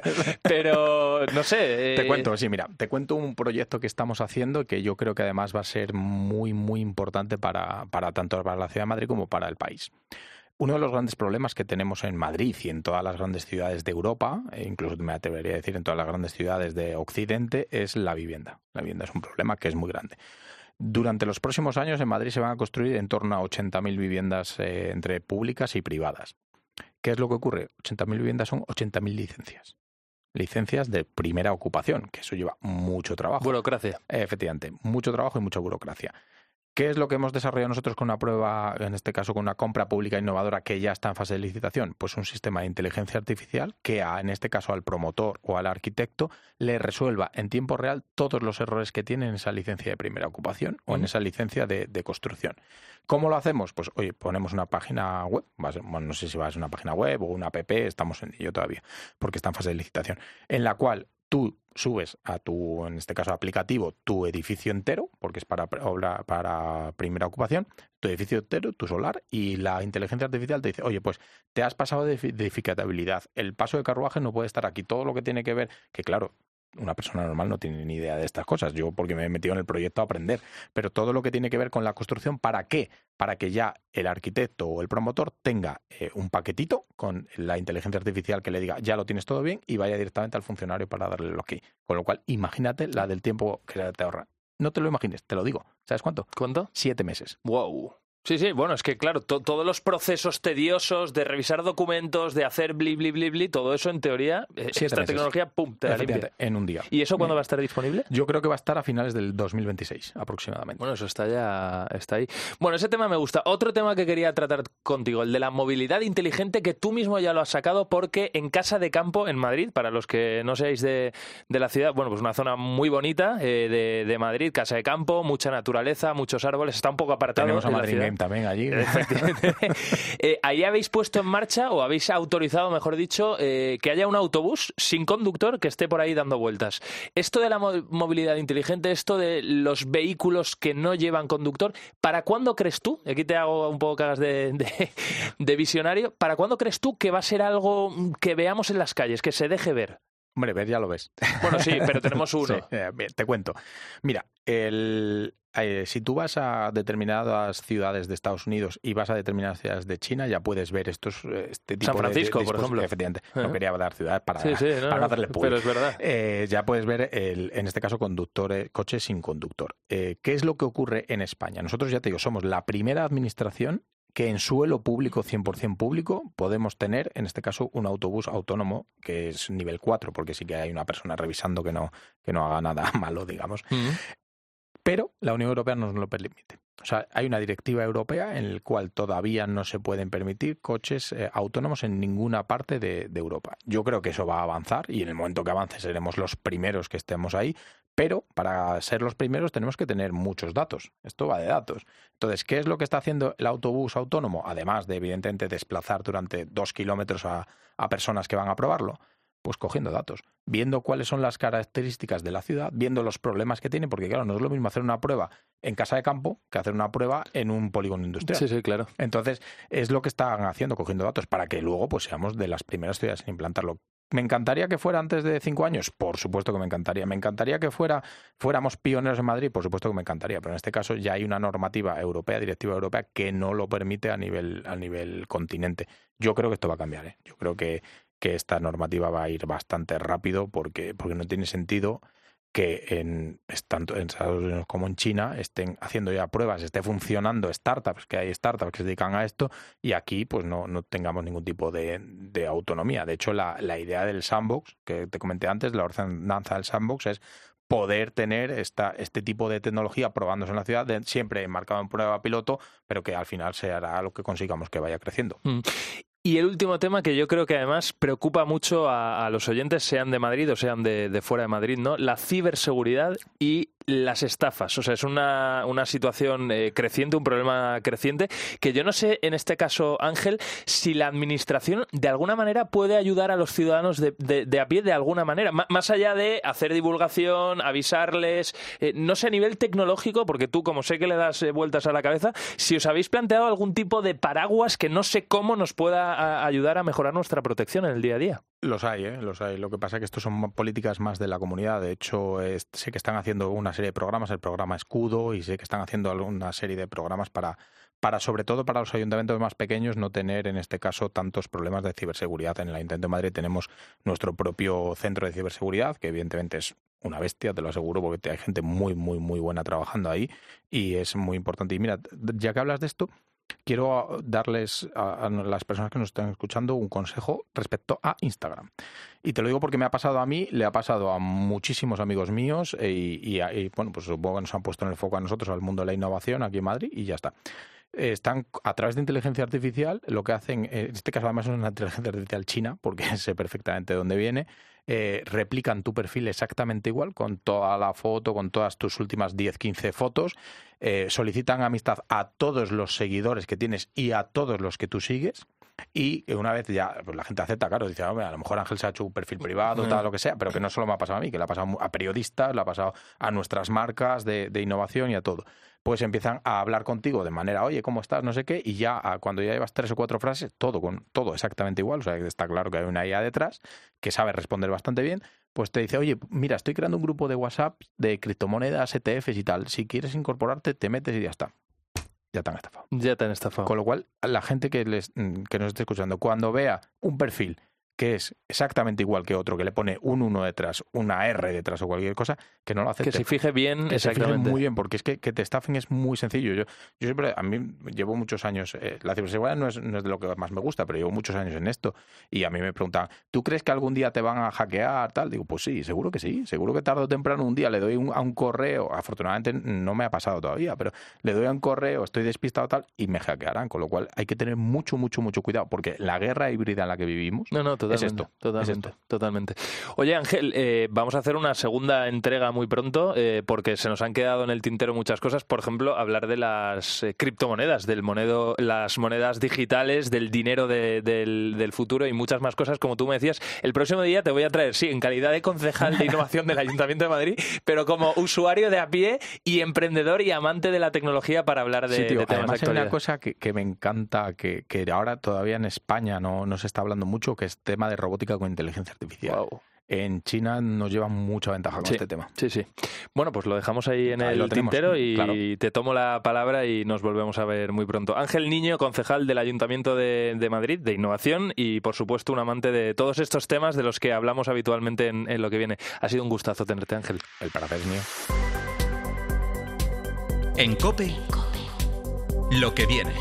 A: Pero, no sé...
G: Te cuento un proyecto que estamos haciendo que yo creo que además va a ser muy, muy importante para tanto para la ciudad de Madrid como para el país. Uno de los grandes problemas que tenemos en Madrid y en todas las grandes ciudades de Europa, e incluso me atrevería a decir en todas las grandes ciudades de Occidente, es la vivienda. La vivienda es un problema que es muy grande. Durante los próximos años en Madrid se van a construir en torno a 80.000 viviendas entre públicas y privadas. ¿Qué es lo que ocurre? 80.000 viviendas son 80.000 licencias. Licencias de primera ocupación, que eso lleva mucho trabajo.
A: Burocracia.
G: Efectivamente, mucho trabajo y mucha burocracia. ¿Qué es lo que hemos desarrollado nosotros con una prueba, en este caso con una compra pública innovadora que ya está en fase de licitación? Pues un sistema de inteligencia artificial que en este caso al promotor o al arquitecto le resuelva en tiempo real todos los errores que tiene en esa licencia de primera ocupación o en esa licencia de construcción. ¿Cómo lo hacemos? Pues oye, ponemos una página web, no sé si va a ser una página web o una app, estamos en ello todavía, porque está en fase de licitación, en la cual tú subes a tu, en este caso aplicativo, tu edificio entero, porque es para primera ocupación, tu edificio entero, tu solar, y la inteligencia artificial te dice, oye, pues te has pasado de edificabilidad, el paso de carruaje no puede estar aquí, todo lo que tiene que ver, que claro, una persona normal no tiene ni idea de estas cosas, yo porque me he metido en el proyecto a aprender, pero todo lo que tiene que ver con la construcción, ¿para qué? Para que ya el arquitecto o el promotor tenga un paquetito con la inteligencia artificial que le diga, ya lo tienes todo bien, y vaya directamente al funcionario para darle el ok. Con lo cual, imagínate la del tiempo que te ahorra. No te lo imagines, te lo digo. ¿Sabes cuánto?
A: ¿Cuánto?
G: 7 meses.
A: ¡Wow! Sí, bueno, es que claro, todos los procesos tediosos de revisar documentos, de hacer bli, todo eso en teoría, esta tecnología, ¡pum!, te la limpia.
G: En un día.
A: ¿Y eso cuándo va a estar disponible?
G: Yo creo que va a estar a finales del 2026, aproximadamente.
A: Bueno, eso está ahí. Bueno, ese tema me gusta. Otro tema que quería tratar contigo, el de la movilidad inteligente, que tú mismo ya lo has sacado, porque en Casa de Campo, en Madrid, para los que no seáis de la ciudad, bueno, pues una zona muy bonita de Madrid, Casa de Campo, mucha naturaleza, muchos árboles, está un poco apartado.
G: Tenemos a
A: en
G: Madrid
A: la ciudad.
G: También allí.
A: Ahí habéis puesto en marcha, o habéis autorizado, mejor dicho, que haya un autobús sin conductor que esté por ahí dando vueltas. Esto de la movilidad inteligente, esto de los vehículos que no llevan conductor, ¿para cuándo crees tú? Aquí te hago un poco que hagas de visionario. ¿Para cuándo crees tú que va a ser algo que veamos en las calles, que se deje ver?
G: Hombre, ver ya lo ves.
A: Bueno, sí, pero tenemos uno.
G: Sí, te cuento. Mira, si tú vas a determinadas ciudades de Estados Unidos y vas a determinadas ciudades de China, ya puedes ver este tipo
A: San Francisco,
G: de
A: por ejemplo.
G: Efectivamente. No quería dar ciudades para
A: no
G: darle public.
A: Pero es verdad.
G: Ya puedes ver, en este caso, coches sin conductor. ¿Qué es lo que ocurre en España? Nosotros, ya te digo, somos la primera administración que en suelo público, 100% público, podemos tener, en este caso, un autobús autónomo que es nivel 4, porque sí que hay una persona revisando que no haga nada malo, digamos. Pero la Unión Europea no nos lo permite. O sea, hay una directiva europea en la cual todavía no se pueden permitir coches autónomos en ninguna parte de Europa. Yo creo que eso va a avanzar y en el momento que avance seremos los primeros que estemos ahí, pero para ser los primeros tenemos que tener muchos datos. Esto va de datos. Entonces, ¿qué es lo que está haciendo el autobús autónomo? Además de, evidentemente, desplazar durante 2 kilómetros a personas que van a probarlo. Pues cogiendo datos, viendo cuáles son las características de la ciudad, viendo los problemas que tiene, porque claro, no es lo mismo hacer una prueba en Casa de Campo que hacer una prueba en un polígono industrial.
A: Sí, claro.
G: Entonces, es lo que están haciendo, cogiendo datos, para que luego pues seamos de las primeras ciudades en implantarlo. ¿Me encantaría que fuera antes de 5 años? Por supuesto que me encantaría. ¿Me encantaría que fuéramos pioneros en Madrid? Por supuesto que me encantaría. Pero en este caso ya hay una normativa europea, directiva europea, que no lo permite a nivel continente. Yo creo que esto va a cambiar, Yo creo que esta normativa va a ir bastante rápido porque no tiene sentido que tanto en Estados Unidos como en China estén haciendo ya pruebas, esté funcionando startups, que hay startups que se dedican a esto, y aquí pues no tengamos ningún tipo de autonomía. De hecho, la idea del sandbox, que te comenté antes, la ordenanza del sandbox, es poder tener este tipo de tecnología probándose en la ciudad, siempre enmarcado en prueba piloto, pero que al final se hará lo que consigamos que vaya creciendo.
A: Y el último tema que yo creo que además preocupa mucho a los oyentes, sean de Madrid o sean de fuera de Madrid, ¿no? La ciberseguridad y las estafas. O sea, es una situación creciente, un problema creciente, que yo no sé, en este caso, Ángel, si la administración de alguna manera puede ayudar a los ciudadanos de a pie de alguna manera, más allá de hacer divulgación, avisarles, no sé, a nivel tecnológico, porque tú, como sé que le das vueltas a la cabeza, si os habéis planteado algún tipo de paraguas que no sé cómo nos pueda ayudar a mejorar nuestra protección en el día a día.
G: Los hay. Lo que pasa es que estos son políticas más de la comunidad. De hecho, sé que están haciendo una serie de programas, el programa Escudo, y sé que están haciendo una serie de programas para sobre todo para los ayuntamientos más pequeños, no tener en este caso tantos problemas de ciberseguridad. En el Ayuntamiento de Madrid tenemos nuestro propio centro de ciberseguridad, que evidentemente es una bestia, te lo aseguro, porque hay gente muy, muy, muy buena trabajando ahí y es muy importante. Y mira, ya que hablas de esto, quiero darles a las personas que nos están escuchando un consejo respecto a Instagram. Y te lo digo porque me ha pasado a mí, le ha pasado a muchísimos amigos míos y bueno, pues supongo que nos han puesto en el foco a nosotros, al mundo de la innovación aquí en Madrid, y ya está. Están a través de inteligencia artificial, lo que hacen, en este caso además es una inteligencia artificial china, porque sé perfectamente de dónde viene, replican tu perfil exactamente igual, con toda la foto, con todas tus últimas 10, 15 fotos, solicitan amistad a todos los seguidores que tienes y a todos los que tú sigues, y una vez ya pues la gente acepta, claro, dice, a lo mejor Ángel se ha hecho un perfil privado, tal, lo que sea, pero que no solo me ha pasado a mí, que le ha pasado a periodistas, le ha pasado a nuestras marcas de innovación y a todo. Pues empiezan a hablar contigo de manera, oye, ¿cómo estás? No sé qué, y ya cuando ya llevas 3 o 4 frases, todo exactamente igual, o sea, que está claro que hay una IA detrás que sabe responder bastante bien, pues te dice, oye, mira, estoy creando un grupo de WhatsApp de criptomonedas, ETFs y tal, si quieres incorporarte, te metes y ya está. Ya te han estafado.
A: Ya te han estafado.
G: Con lo cual, la gente que nos esté escuchando, cuando vea un perfil que es exactamente igual que otro, que le pone un 1 detrás, una R detrás o cualquier cosa, que no lo acepte.
A: Que se fije bien,
G: que
A: exactamente.
G: Se fije muy bien, porque es que te estafen es muy sencillo. Yo siempre, a mí llevo muchos años, la ciberseguridad no es de lo que más me gusta, pero llevo muchos años en esto, y a mí me preguntan, ¿tú crees que algún día te van a hackear, tal? Digo, pues sí, seguro que tarde o temprano un día le doy a un correo, afortunadamente no me ha pasado todavía, pero le doy a un correo, estoy despistado tal, y me hackearán, con lo cual hay que tener mucho, mucho, mucho cuidado, porque la guerra híbrida en la que vivimos
A: totalmente,
G: es esto.
A: Totalmente. Oye, Ángel, vamos a hacer una segunda entrega muy pronto, porque se nos han quedado en el tintero muchas cosas. Por ejemplo, hablar de las criptomonedas, las monedas digitales, del dinero del futuro y muchas más cosas, como tú me decías. El próximo día te voy a traer, sí, en calidad de concejal de innovación del Ayuntamiento de Madrid, pero como usuario de a pie y emprendedor y amante de la tecnología para hablar de temas de actualidad.
G: Hay una cosa que me encanta, que ahora todavía en España no se está hablando mucho, que es tema de robótica con inteligencia artificial.
A: Wow.
G: En China nos llevan mucha ventaja con este tema.
A: Sí. Bueno, pues lo dejamos ahí en el tintero y claro, te tomo la palabra y nos volvemos a ver muy pronto. Ángel Niño, concejal del Ayuntamiento de Madrid, de Innovación, y por supuesto un amante de todos estos temas de los que hablamos habitualmente en lo que viene. Ha sido un gustazo tenerte, Ángel.
G: El placer es mío.
D: En COPE, lo que viene.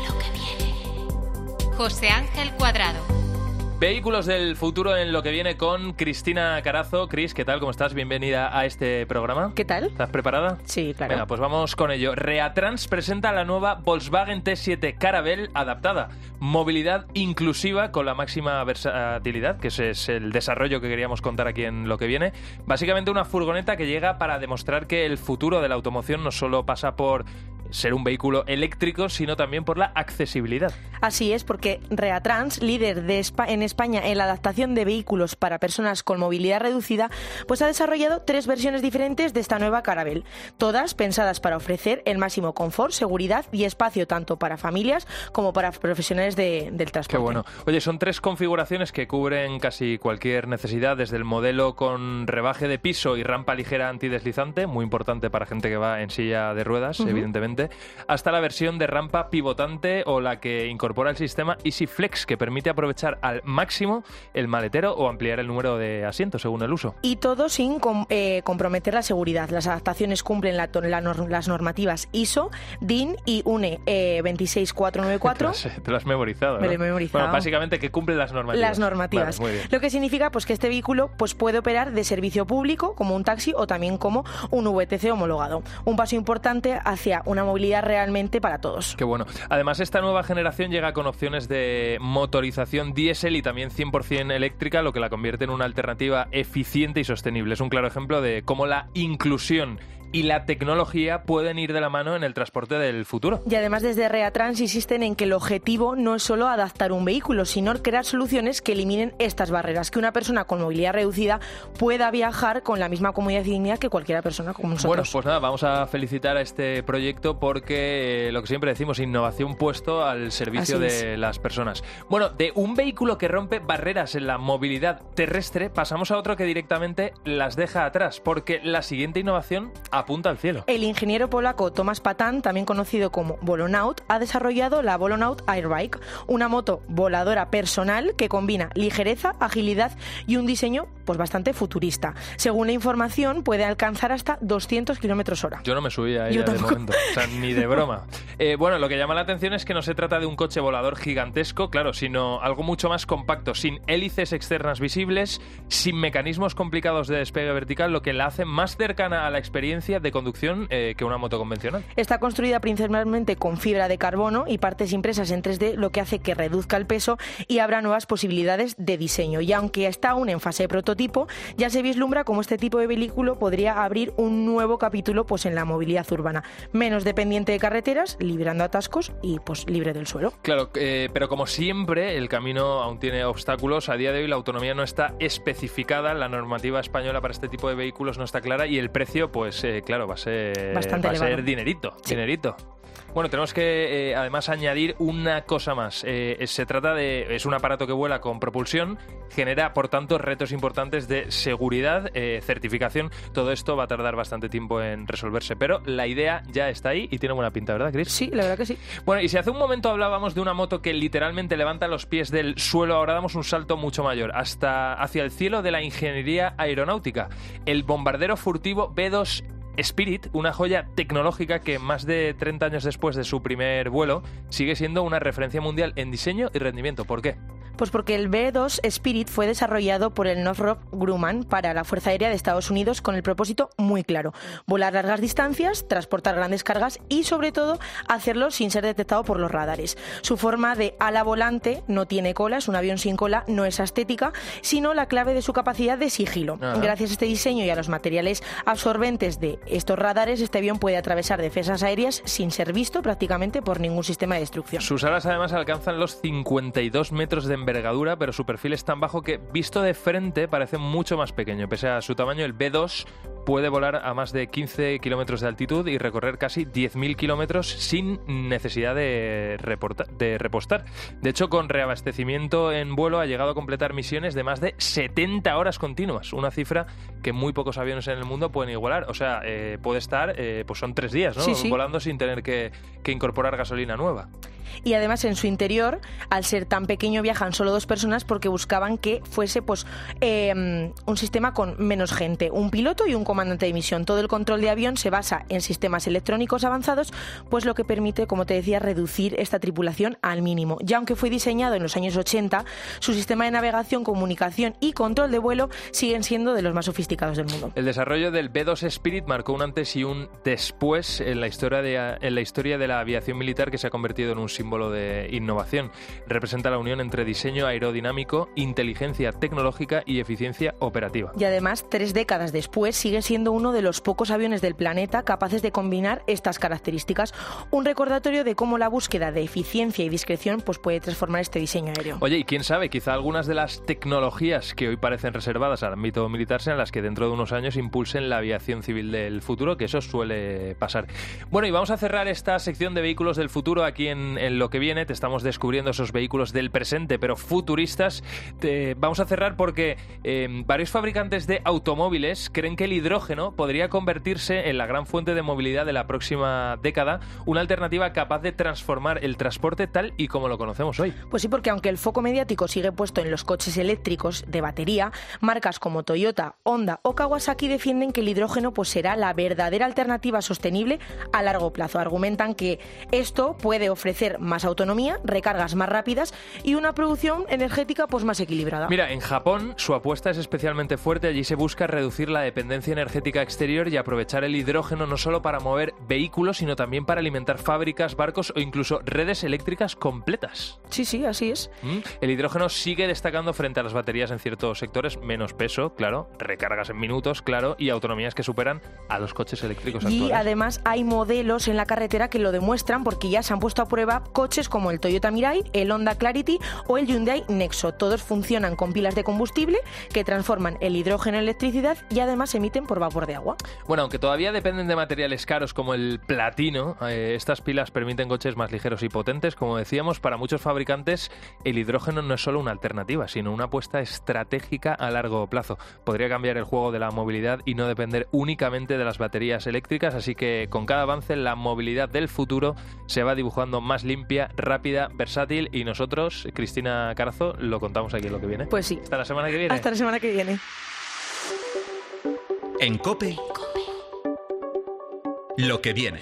E: José Ángel Cuadrado.
A: Vehículos del futuro en lo que viene con Cristina Carazo. Cris, ¿qué tal? ¿Cómo estás? Bienvenida a este programa.
H: ¿Qué tal?
A: ¿Estás preparada?
H: Sí, claro.
A: Venga, pues vamos con ello. Reatrans presenta la nueva Volkswagen T7 Caravelle adaptada. Movilidad inclusiva con la máxima versatilidad, que ese es el desarrollo que queríamos contar aquí en lo que viene. Básicamente una furgoneta que llega para demostrar que el futuro de la automoción no solo pasa por ser un vehículo eléctrico, sino también por la accesibilidad.
H: Así es, porque Reatrans, líder en España en la adaptación de vehículos para personas con movilidad reducida, pues ha desarrollado 3 versiones diferentes de esta nueva Caravelle, todas pensadas para ofrecer el máximo confort, seguridad y espacio tanto para familias como para profesionales del transporte.
A: Qué bueno. Oye, son 3 configuraciones que cubren casi cualquier necesidad, desde el modelo con rebaje de piso y rampa ligera antideslizante, muy importante para gente que va en silla de ruedas, evidentemente, hasta la versión de rampa pivotante o la que incorpora el sistema EasyFlex, que permite aprovechar al máximo el maletero o ampliar el número de asientos según el uso.
H: Y todo sin comprometer la seguridad. Las adaptaciones cumplen las normativas ISO, DIN y UNE 26494.
A: Te lo has memorizado, ¿no?
H: Me lo he memorizado.
A: Bueno, básicamente que cumple las normativas.
H: Las normativas.
A: Vale, muy bien.
H: Lo que significa pues que este vehículo pues puede operar de servicio público como un taxi o también como un VTC homologado. Un paso importante hacia una movilidad realmente para todos.
A: Qué bueno. Además, esta nueva generación llega con opciones de motorización diésel y también 100% eléctrica, lo que la convierte en una alternativa eficiente y sostenible. Es un claro ejemplo de cómo la inclusión y la tecnología pueden ir de la mano en el transporte del futuro.
H: Y además desde Reatrans insisten en que el objetivo no es solo adaptar un vehículo, sino crear soluciones que eliminen estas barreras, que una persona con movilidad reducida pueda viajar con la misma comodidad y dignidad que cualquier persona como nosotros.
A: Bueno, pues nada, vamos a felicitar a este proyecto porque lo que siempre decimos, innovación puesto al servicio de las personas. Bueno, de un vehículo que rompe barreras en la movilidad terrestre pasamos a otro que directamente las deja atrás, porque la siguiente innovación apunta al cielo.
H: El ingeniero polaco Tomasz Patan, también conocido como Volonaut, ha desarrollado la Volonaut Airbike, una moto voladora personal que combina ligereza, agilidad y un diseño pues bastante futurista. Según la información, puede alcanzar hasta 200 km/h.
A: Yo no me subía a ella de momento, o sea, ni de broma. Bueno, lo que llama la atención es que no se trata de un coche volador gigantesco, claro, sino algo mucho más compacto, sin hélices externas visibles, sin mecanismos complicados de despegue vertical, lo que la hace más cercana a la experiencia de conducción que una moto convencional.
H: Está construida principalmente con fibra de carbono y partes impresas en 3D, lo que hace que reduzca el peso y abra nuevas posibilidades de diseño. Y aunque está aún en fase de prototipo, ya se vislumbra cómo este tipo de vehículo podría abrir un nuevo capítulo pues en la movilidad urbana, menos dependiente de carreteras, librando atascos y pues libre del suelo.
A: Claro, pero como siempre, el camino aún tiene obstáculos. A día de hoy la autonomía no está especificada, la normativa española para este tipo de vehículos no está clara y el precio, pues claro, va a ser dinerito. Bueno, tenemos que además añadir una cosa más. Es un aparato que vuela con propulsión, genera por tanto retos importantes de seguridad, certificación. Todo esto va a tardar bastante tiempo en resolverse, pero la idea ya está ahí y tiene buena pinta, ¿verdad, Chris?
H: Sí, la verdad que sí.
A: Bueno, y si hace un momento hablábamos de una moto que literalmente levanta los pies del suelo, ahora damos un salto mucho mayor, hacia el cielo de la ingeniería aeronáutica. El bombardero furtivo B2 Spirit, una joya tecnológica que más de 30 años después de su primer vuelo sigue siendo una referencia mundial en diseño y rendimiento. ¿Por qué?
H: Pues porque el B2 Spirit fue desarrollado por el Northrop Grumman para la Fuerza Aérea de Estados Unidos con el propósito muy claro: volar largas distancias, transportar grandes cargas y, sobre todo, hacerlo sin ser detectado por los radares. Su forma de ala volante no tiene cola, es un avión sin cola, no es estética, sino la clave de su capacidad de sigilo. Gracias a este diseño y a los materiales absorbentes de estos radares, este avión puede atravesar defensas aéreas sin ser visto prácticamente por ningún sistema de destrucción.
A: Sus alas además alcanzan los 52 metros de envergadura, pero su perfil es tan bajo que, visto de frente, parece mucho más pequeño. Pese a su tamaño, el B2 puede volar a más de 15 kilómetros de altitud y recorrer casi 10.000 kilómetros sin necesidad de repostar. De hecho, con reabastecimiento en vuelo ha llegado a completar misiones de más de 70 horas continuas, una cifra que muy pocos aviones en el mundo pueden igualar. O sea, puede estar, pues son 3 días, ¿no?
H: Sí.
A: Volando sin tener que incorporar gasolina nueva.
H: Y además en su interior, al ser tan pequeño, viajan solo 2 personas porque buscaban que fuese pues un sistema con menos gente, un piloto y un comandante de misión. Todo el control de avión se basa en sistemas electrónicos avanzados, pues lo que permite, como te decía, reducir esta tripulación al mínimo. Ya aunque fue diseñado en los años 80, su sistema de navegación, comunicación y control de vuelo siguen siendo de los más sofisticados del mundo.
A: El desarrollo del B2 Spirit marcó un antes y un después en la historia de la aviación militar, que se ha convertido en un símbolo de innovación. Representa la unión entre diseño aerodinámico, inteligencia tecnológica y eficiencia operativa.
H: Y además, 3 décadas después, sigue siendo uno de los pocos aviones del planeta capaces de combinar estas características. Un recordatorio de cómo la búsqueda de eficiencia y discreción pues puede transformar este diseño aéreo.
A: Oye, y quién sabe, quizá algunas de las tecnologías que hoy parecen reservadas al ámbito militar sean las que dentro de unos años impulsen la aviación civil del futuro, que eso suele pasar. Bueno, y vamos a cerrar esta sección de vehículos del futuro aquí en Lo que viene. Te estamos descubriendo esos vehículos del presente, pero futuristas. Vamos a cerrar porque varios fabricantes de automóviles creen que el hidrógeno podría convertirse en la gran fuente de movilidad de la próxima década, una alternativa capaz de transformar el transporte tal y como lo conocemos hoy.
H: Pues sí, porque aunque el foco mediático sigue puesto en los coches eléctricos de batería, marcas como Toyota, Honda o Kawasaki defienden que el hidrógeno pues será la verdadera alternativa sostenible a largo plazo. Argumentan que esto puede ofrecer más autonomía, recargas más rápidas y una producción energética pues más equilibrada.
A: Mira, en Japón su apuesta es especialmente fuerte. Allí se busca reducir la dependencia energética exterior y aprovechar el hidrógeno no solo para mover vehículos, sino también para alimentar fábricas, barcos o incluso redes eléctricas completas.
H: Sí, así es.
A: El hidrógeno sigue destacando frente a las baterías en ciertos sectores, menos peso, claro, recargas en minutos, claro, y autonomías que superan a los coches eléctricos actuales.
H: Y además hay modelos en la carretera que lo demuestran porque ya se han puesto a prueba coches como el Toyota Mirai, el Honda Clarity o el Hyundai Nexo. Todos funcionan con pilas de combustible que transforman el hidrógeno en electricidad y además se emiten por vapor de agua.
A: Bueno, aunque todavía dependen de materiales caros como el platino, estas pilas permiten coches más ligeros y potentes. Como decíamos, para muchos fabricantes el hidrógeno no es solo una alternativa, sino una apuesta estratégica a largo plazo. Podría cambiar el juego de la movilidad y no depender únicamente de las baterías eléctricas, así que con cada avance la movilidad del futuro se va dibujando más limpia, rápida, versátil y nosotros, Cristina Carazo, lo contamos aquí en Lo que viene.
H: Pues sí.
A: Hasta la semana que viene.
H: Hasta la semana que viene.
D: En COPE, Lo que viene.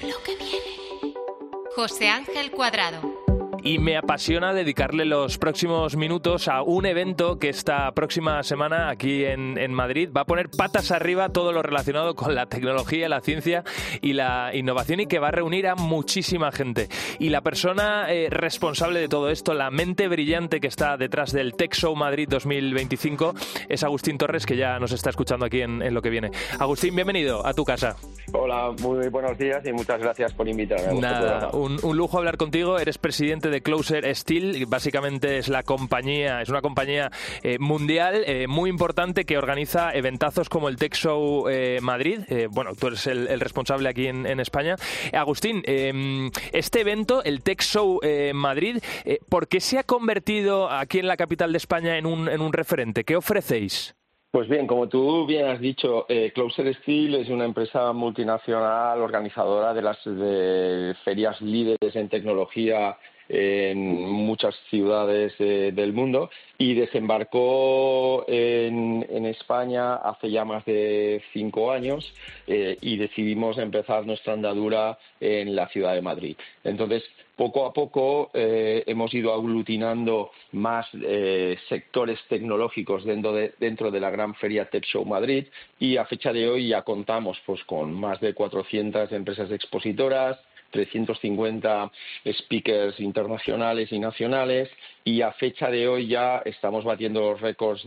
E: José Ángel Cuadrado.
A: Y me apasiona dedicarle los próximos minutos a un evento que esta próxima semana aquí en Madrid va a poner patas arriba todo lo relacionado con la tecnología, la ciencia y la innovación y que va a reunir a muchísima gente. Y la persona responsable de todo esto, la mente brillante que está detrás del Tech Show Madrid 2025 es Agustín Torres, que ya nos está escuchando aquí en Lo que viene. Agustín, bienvenido a tu casa.
I: Hola, muy buenos días y muchas gracias por invitarme.
A: Nada, un lujo hablar contigo. Eres presidente de Closer Steel, básicamente es una compañía mundial muy importante que organiza eventazos como el Tech Show Madrid. Bueno, tú eres el responsable aquí en España. Agustín, este evento, el Tech Show Madrid, ¿por qué se ha convertido aquí en la capital de España en un referente? ¿Qué ofrecéis?
I: Pues bien, como tú bien has dicho, Closer Steel es una empresa multinacional organizadora de las ferias líderes en tecnología en muchas ciudades del mundo y desembarcó en España hace ya más de 5 años y decidimos empezar nuestra andadura en la ciudad de Madrid. Entonces, poco a poco hemos ido aglutinando más sectores tecnológicos dentro de la gran feria Tech Show Madrid y a fecha de hoy ya contamos pues con más de 400 empresas expositoras, 350 speakers internacionales y nacionales y a fecha de hoy ya estamos batiendo los récords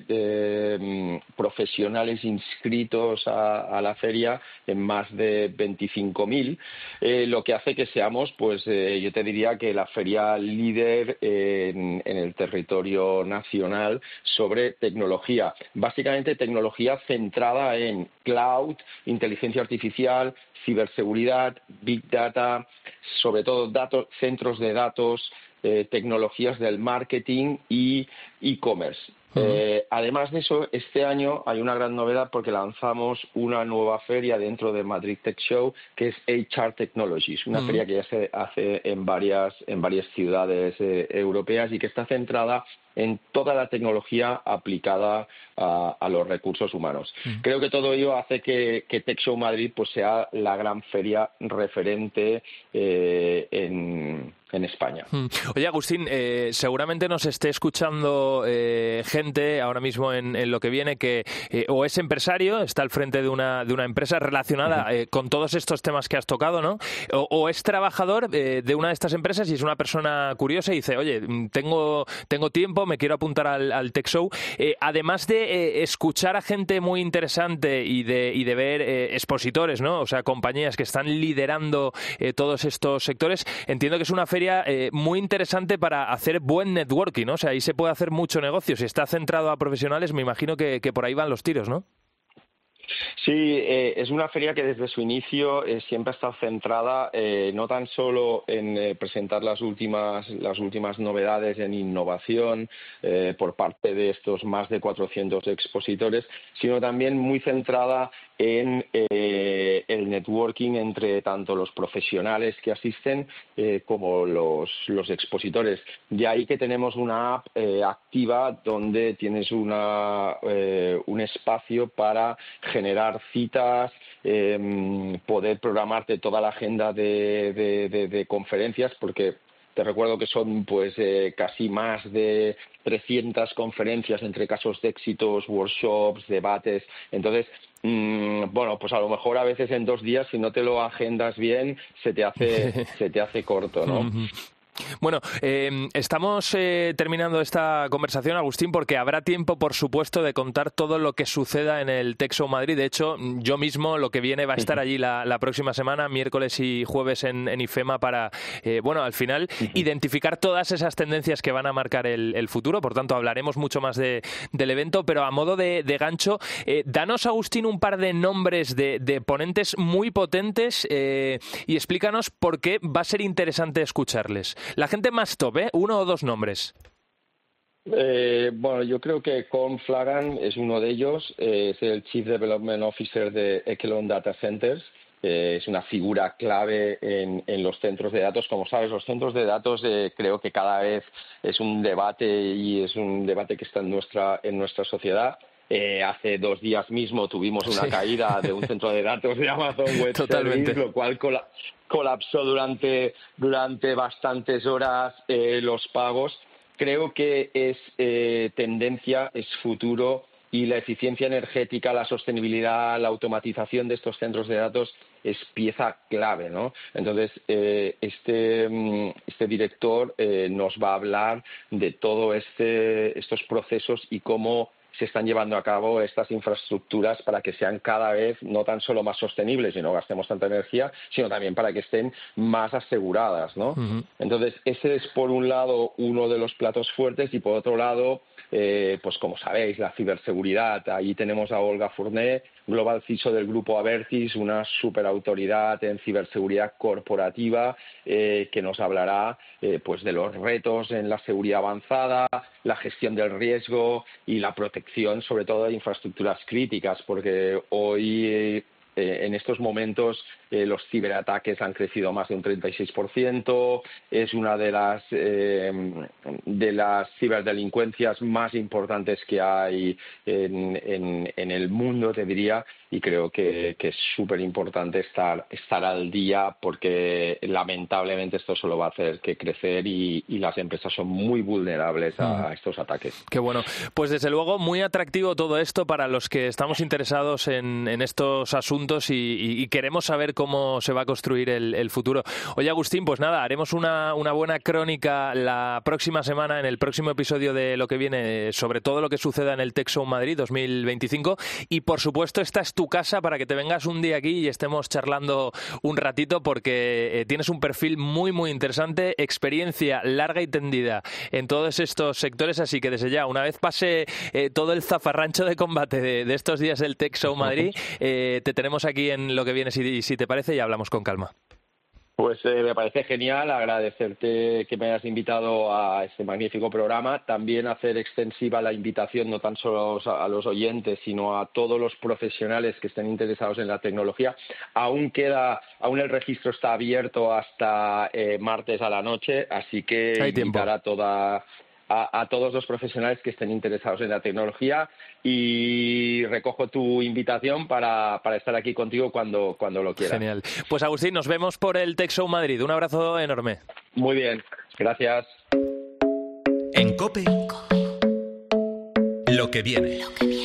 I: de profesionales inscritos a la feria en más de 25.000, lo que hace que seamos, pues yo te diría que la feria líder en el territorio nacional sobre tecnología. Básicamente tecnología centrada en cloud, inteligencia artificial, ciberseguridad, big data, sobre todo centros de datos, tecnologías del marketing y e-commerce. Además de eso, este año hay una gran novedad porque lanzamos una nueva feria dentro de Madrid Tech Show que es HR Technologies, una feria que ya se hace en varias ciudades europeas y que está centrada en toda la tecnología aplicada a los recursos humanos. Creo que todo ello hace que Tech Show Madrid pues sea la gran feria referente en España.
A: Oye, Agustín, seguramente nos esté escuchando gente ahora mismo en Lo que viene que o es empresario, está al frente de una empresa relacionada con todos estos temas que has tocado, ¿no? O es trabajador de una de estas empresas y es una persona curiosa y dice, oye, tengo tiempo, me quiero apuntar al Tech Show. Además de escuchar a gente muy interesante y de ver expositores, ¿no? O sea, compañías que están liderando todos estos sectores, entiendo que es una feria muy interesante para hacer buen networking, ¿no? O sea, ahí se puede hacer mucho negocio. Si está centrado a profesionales, me imagino que por ahí van los tiros, ¿no?
I: Sí, es una feria que desde su inicio siempre ha estado centrada no tan solo en presentar las últimas novedades en innovación por parte de estos más de 400 expositores, sino también muy centrada en el networking entre tanto los profesionales que asisten como los expositores. De ahí que tenemos una app activa donde tienes un espacio para generar citas, poder programarte toda la agenda de conferencias, porque Te recuerdo que son pues casi más de 300 conferencias entre casos de éxitos, workshops, debates. Entonces, bueno, pues a lo mejor a veces en 2 días, si no te lo agendas bien, se te hace corto, ¿no?
A: Bueno, estamos terminando esta conversación, Agustín, porque habrá tiempo, por supuesto, de contar todo lo que suceda en el Tech Show Madrid. De hecho, yo mismo, lo que viene, va a estar allí la próxima semana, miércoles y jueves en IFEMA, para, bueno, al final, identificar todas esas tendencias que van a marcar el futuro. Por tanto, hablaremos mucho más del evento, pero a modo de gancho, danos, Agustín, un par de nombres de ponentes muy potentes y explícanos por qué va a ser interesante escucharles. La gente más top, 1 o 2 nombres.
I: Bueno, yo creo que Colm Flaggan es uno de ellos, es el Chief Development Officer de Echelon Data Centers. Es una figura clave en los centros de datos. Como sabes, los centros de datos creo que cada vez es un debate, y es un debate que está en nuestra sociedad. Hace 2 días mismo tuvimos una caída de un centro de datos de Amazon Web Services, lo cual colapsó durante bastantes horas los pagos. Creo que es tendencia, es futuro, y la eficiencia energética, la sostenibilidad, la automatización de estos centros de datos es pieza clave, ¿no? Entonces, este director nos va a hablar de todo estos procesos y cómo se están llevando a cabo estas infraestructuras para que sean cada vez no tan solo más sostenibles y no gastemos tanta energía, sino también para que estén más aseguradas, ¿no? Entonces, ese es por un lado uno de los platos fuertes, y por otro lado, pues como sabéis, la ciberseguridad. Ahí tenemos a Olga Fournet, Global CISO del grupo Abertis, una superautoridad en ciberseguridad corporativa, que nos hablará pues de los retos en la seguridad avanzada, la gestión del riesgo y la protección, sobre todo de infraestructuras críticas, porque hoy en estos momentos los ciberataques han crecido más de un 36%, es una de las ciberdelincuencias más importantes que hay en el mundo, te diría, y creo que es súper importante estar al día, porque lamentablemente esto solo va a hacer que crecer, y las empresas son muy vulnerables a estos ataques.
A: Qué bueno. Pues desde luego muy atractivo todo esto para los que estamos interesados en estos asuntos y queremos saber cómo se va a construir el futuro. Oye, Agustín, pues nada, haremos una buena crónica la próxima semana, en el próximo episodio de Lo que viene, sobre todo lo que suceda en el Tech Show Madrid 2025, y por supuesto esta es tu casa para que te vengas un día aquí y estemos charlando un ratito, porque tienes un perfil muy muy interesante, experiencia larga y tendida en todos estos sectores, así que desde ya, una vez pase todo el zafarrancho de combate de estos días del Tech Show Madrid, te tenemos aquí en Lo que viene, si te parece, y hablamos con calma.
I: Pues me parece genial, agradecerte que me hayas invitado a este magnífico programa, también hacer extensiva la invitación no tan solo a los oyentes, sino a todos los profesionales que estén interesados en la tecnología. Aún el registro está abierto hasta martes a la noche, así que invitar a todos los profesionales que estén interesados en la tecnología, y recojo tu invitación para estar aquí contigo cuando lo quieras.
A: Genial. Pues Agustín, nos vemos por el Tech Show Madrid. Un abrazo enorme.
I: Muy bien, gracias.
D: En COPE, lo que viene.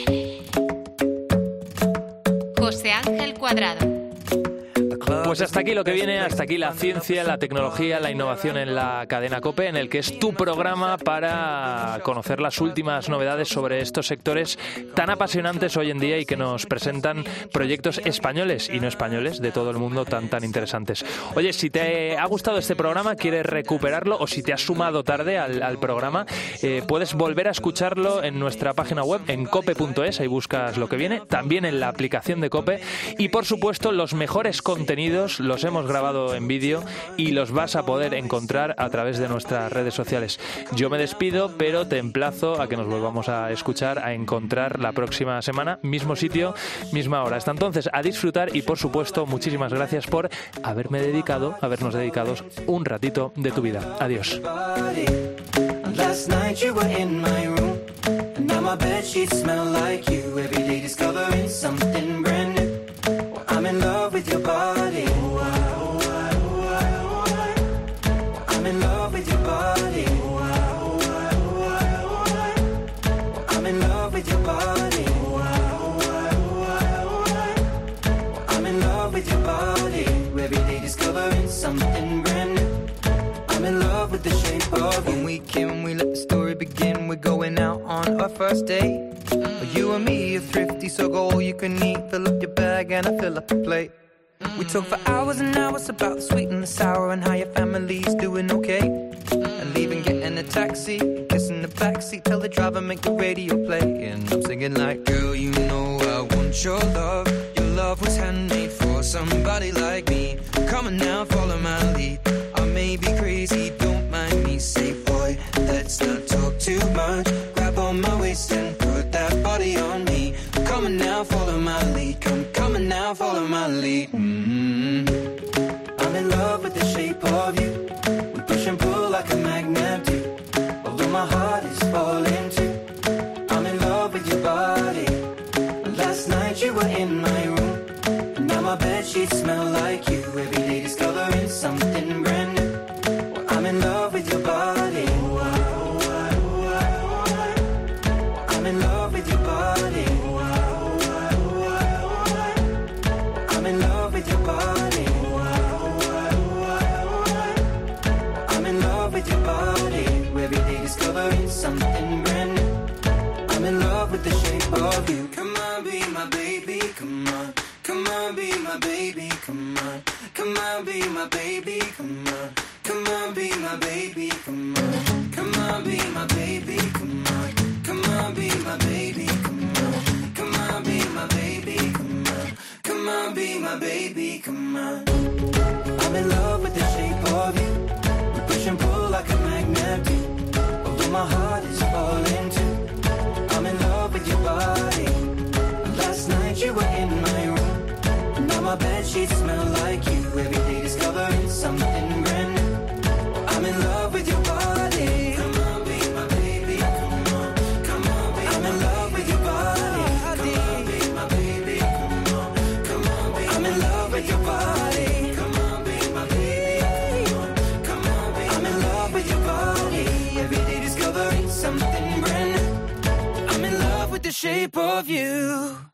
E: José Ángel Cuadrado.
A: Pues hasta aquí lo que viene, hasta aquí la ciencia, la tecnología, la innovación en la cadena COPE, en el que es tu programa para conocer las últimas novedades sobre estos sectores tan apasionantes hoy en día y que nos presentan proyectos españoles y no españoles de todo el mundo tan interesantes. Oye, si te ha gustado este programa, quieres recuperarlo, o si te has sumado tarde al programa, puedes volver a escucharlo en nuestra página web, en cope.es, ahí buscas lo que viene, también en la aplicación de COPE, y por supuesto los mejores contenidos los hemos grabado en vídeo y los vas a poder encontrar a través de nuestras redes sociales. Yo me despido, pero te emplazo a que nos volvamos a escuchar, a encontrar la próxima semana, mismo sitio, misma hora. Hasta entonces, a disfrutar, y por supuesto, muchísimas gracias por habernos dedicado un ratito de tu vida. Adiós.
J: I'm in love with your body. I'm in love with your Can we let the story begin? We're going out on our first date. You and me are thrifty, so go all you can eat. Fill up your bag and I fill up the plate. We talk for hours and hours about the sweet and the sour and how your family's doing okay. And leaving, getting a taxi, kissing the backseat, tell the driver make the radio play. And I'm singing like, girl, you know I want your love. Your love was handmade for somebody like me. Come on now, follow my lead. I may be crazy, don't mind me. Say, boy, let's not talk too much. Grab on my waist and put that body on me. Come on now, follow my lead. Come on now, follow my lead. I'm in love with the shape of you. We push and pull like a magnet do. Although my heart is falling too. I'm in love with your body. Last night you were in my room, and now my bedsheets smell like you. Every day discovering something brand new. Well, I'm in love with your body. I'm in love with your body. I'm in love with your body. I'm in love with your body. Every day discovering something brand new. I'm in love with the shape of you. Come on, be my baby, come on. Come on, be my baby, come on. Come on, be my baby, come on. Come on, be my baby, come on. Come on, be my baby, come on. Come on, be my baby, come on. Come on, be my baby, come on. Come on, be my baby, come on. I'm in love with the shape of you. We push and pull like a magnet do. Although my heart is falling too. I'm in love with your body. Last night you were in my room. Now my bedsheets smell like you. Every day discovering something brand new. I'm in love with your body. Come on, be my baby. Come on, come on, be I'm in love with your body. Come on, be my baby. Come on, come on, be I'm in love with your body. Come on, be my baby. Come on, come on, be I'm in love with your body. Every day discovering something brand new. I'm in love with the shape of you.